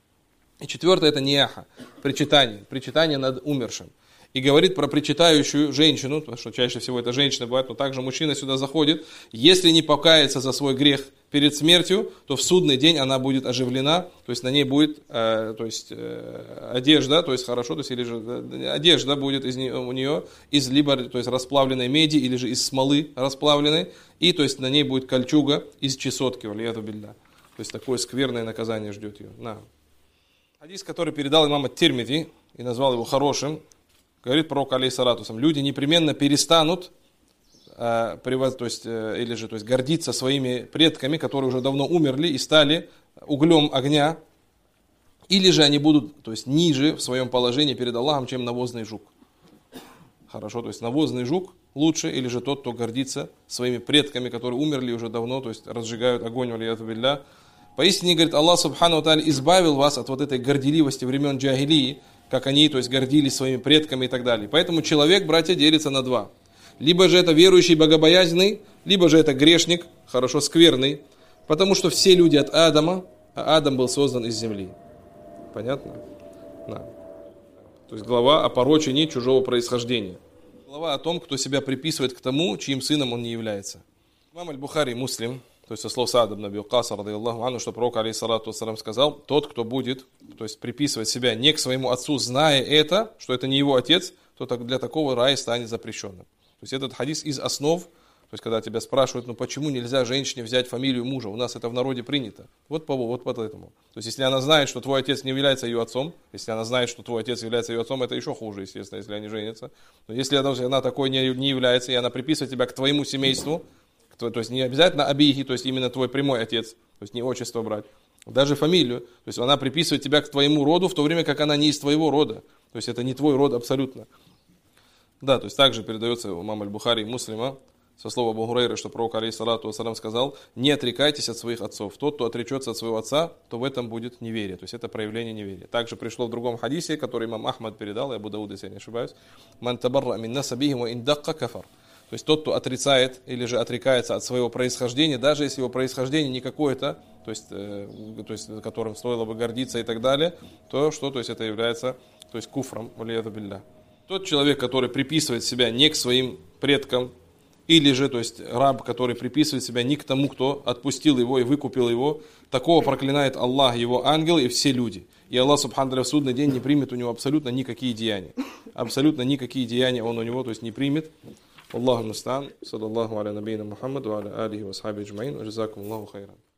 И четвертое это нияха, причитание, причитание над умершим. И говорит про причитающую женщину, потому что чаще всего это женщина бывает, но также мужчина сюда заходит. Если не покаяться за свой грех перед смертью, то в судный день она будет оживлена, то есть на ней будет э, то есть, э, одежда, то есть хорошо, то есть, или же э, одежда будет из нее, у нее из либо то есть, расплавленной меди, или же из смолы расплавленной, и то есть на ней будет кольчуга из чесотки, валияду билля. То есть такое скверное наказание ждет ее. На. Хадис, который передал имам ат-Тирмизи и назвал его хорошим, говорит пророк, алейхиссалату вассалям, люди непременно перестанут э, привоз, то есть, э, или же, то есть, гордиться своими предками, которые уже давно умерли и стали углем огня, или же они будут, то есть, ниже в своем положении перед Аллахом, чем навозный жук. Хорошо, то есть навозный жук лучше, или же тот, кто гордится своими предками, которые умерли уже давно, то есть разжигают огонь, валияду билля. Поистине, говорит, Аллах субхану ва тааля избавил вас от вот этой горделивости времен джахилии, как они, то есть, гордились своими предками и так далее. Поэтому человек, братья, делится на два. Либо же это верующий, богобоязненный, либо же это грешник, хорошо, скверный. Потому что все люди от Адама, а Адам был создан из земли. Понятно? Да. То есть глава о порочении чужого происхождения. Глава о том, кто себя приписывает к тому, чьим сыном он не является. Имам аль-Бухари, Муслим, то есть со слов Саада ибн Аби Ваккаса, ради Аллаху анху, что пророк, алейхиссалату вассалям, сказал, тот, кто будет, то есть приписывать себя не к своему отцу, зная это, что это не его отец, то для такого рай станет запрещенным. То есть этот хадис из основ, то есть когда тебя спрашивают, ну почему нельзя женщине взять фамилию мужа, у нас это в народе принято. Вот по вот по этому. То есть если она знает, что твой отец не является ее отцом, если она знает, что твой отец является ее отцом, это еще хуже, естественно, если они женятся. Но если она такой не, не является, и она приписывает тебя к твоему семейству, то есть не обязательно абихи, то есть именно твой прямой отец, то есть не отчество брать, даже фамилию, то есть она приписывает тебя к твоему роду, в то время как она не из твоего рода, то есть это не твой род абсолютно. Да, то есть также передается у имама аль-Бухари и Муслима со слова Абу Хурайры, что пророк, алейхиссалату вассалям, сказал, не отрекайтесь от своих отцов, тот, кто отречется от своего отца, то в этом будет неверие, то есть это проявление неверия. Также пришло в другом хадисе, который имам Ахмад передал, и Абу Дауд, если я не ошибаюсь, ман табарра мин насабихим ва ин дакка кафар. То есть тот, кто отрицает или же отрекается от своего происхождения, даже если его происхождение не какое-то, то есть, э, то есть которым стоило бы гордиться и так далее, то что, то есть это является, то есть куфром, валияду билля. Тот человек, который приписывает себя не к своим предкам, или же, то есть раб, который приписывает себя не к тому, кто отпустил его и выкупил его, такого проклинает Аллах, его ангелы и все люди. И Аллах субхану ва тааля в судный день не примет у него абсолютно никакие деяния. Абсолютно никакие деяния он у него, то есть не примет. Аллаху муста'ан, саллаллаху аля набийна Мухаммад, ва аля алихи ва асхаби аджмаин, ва джазакум Аллаху хайран.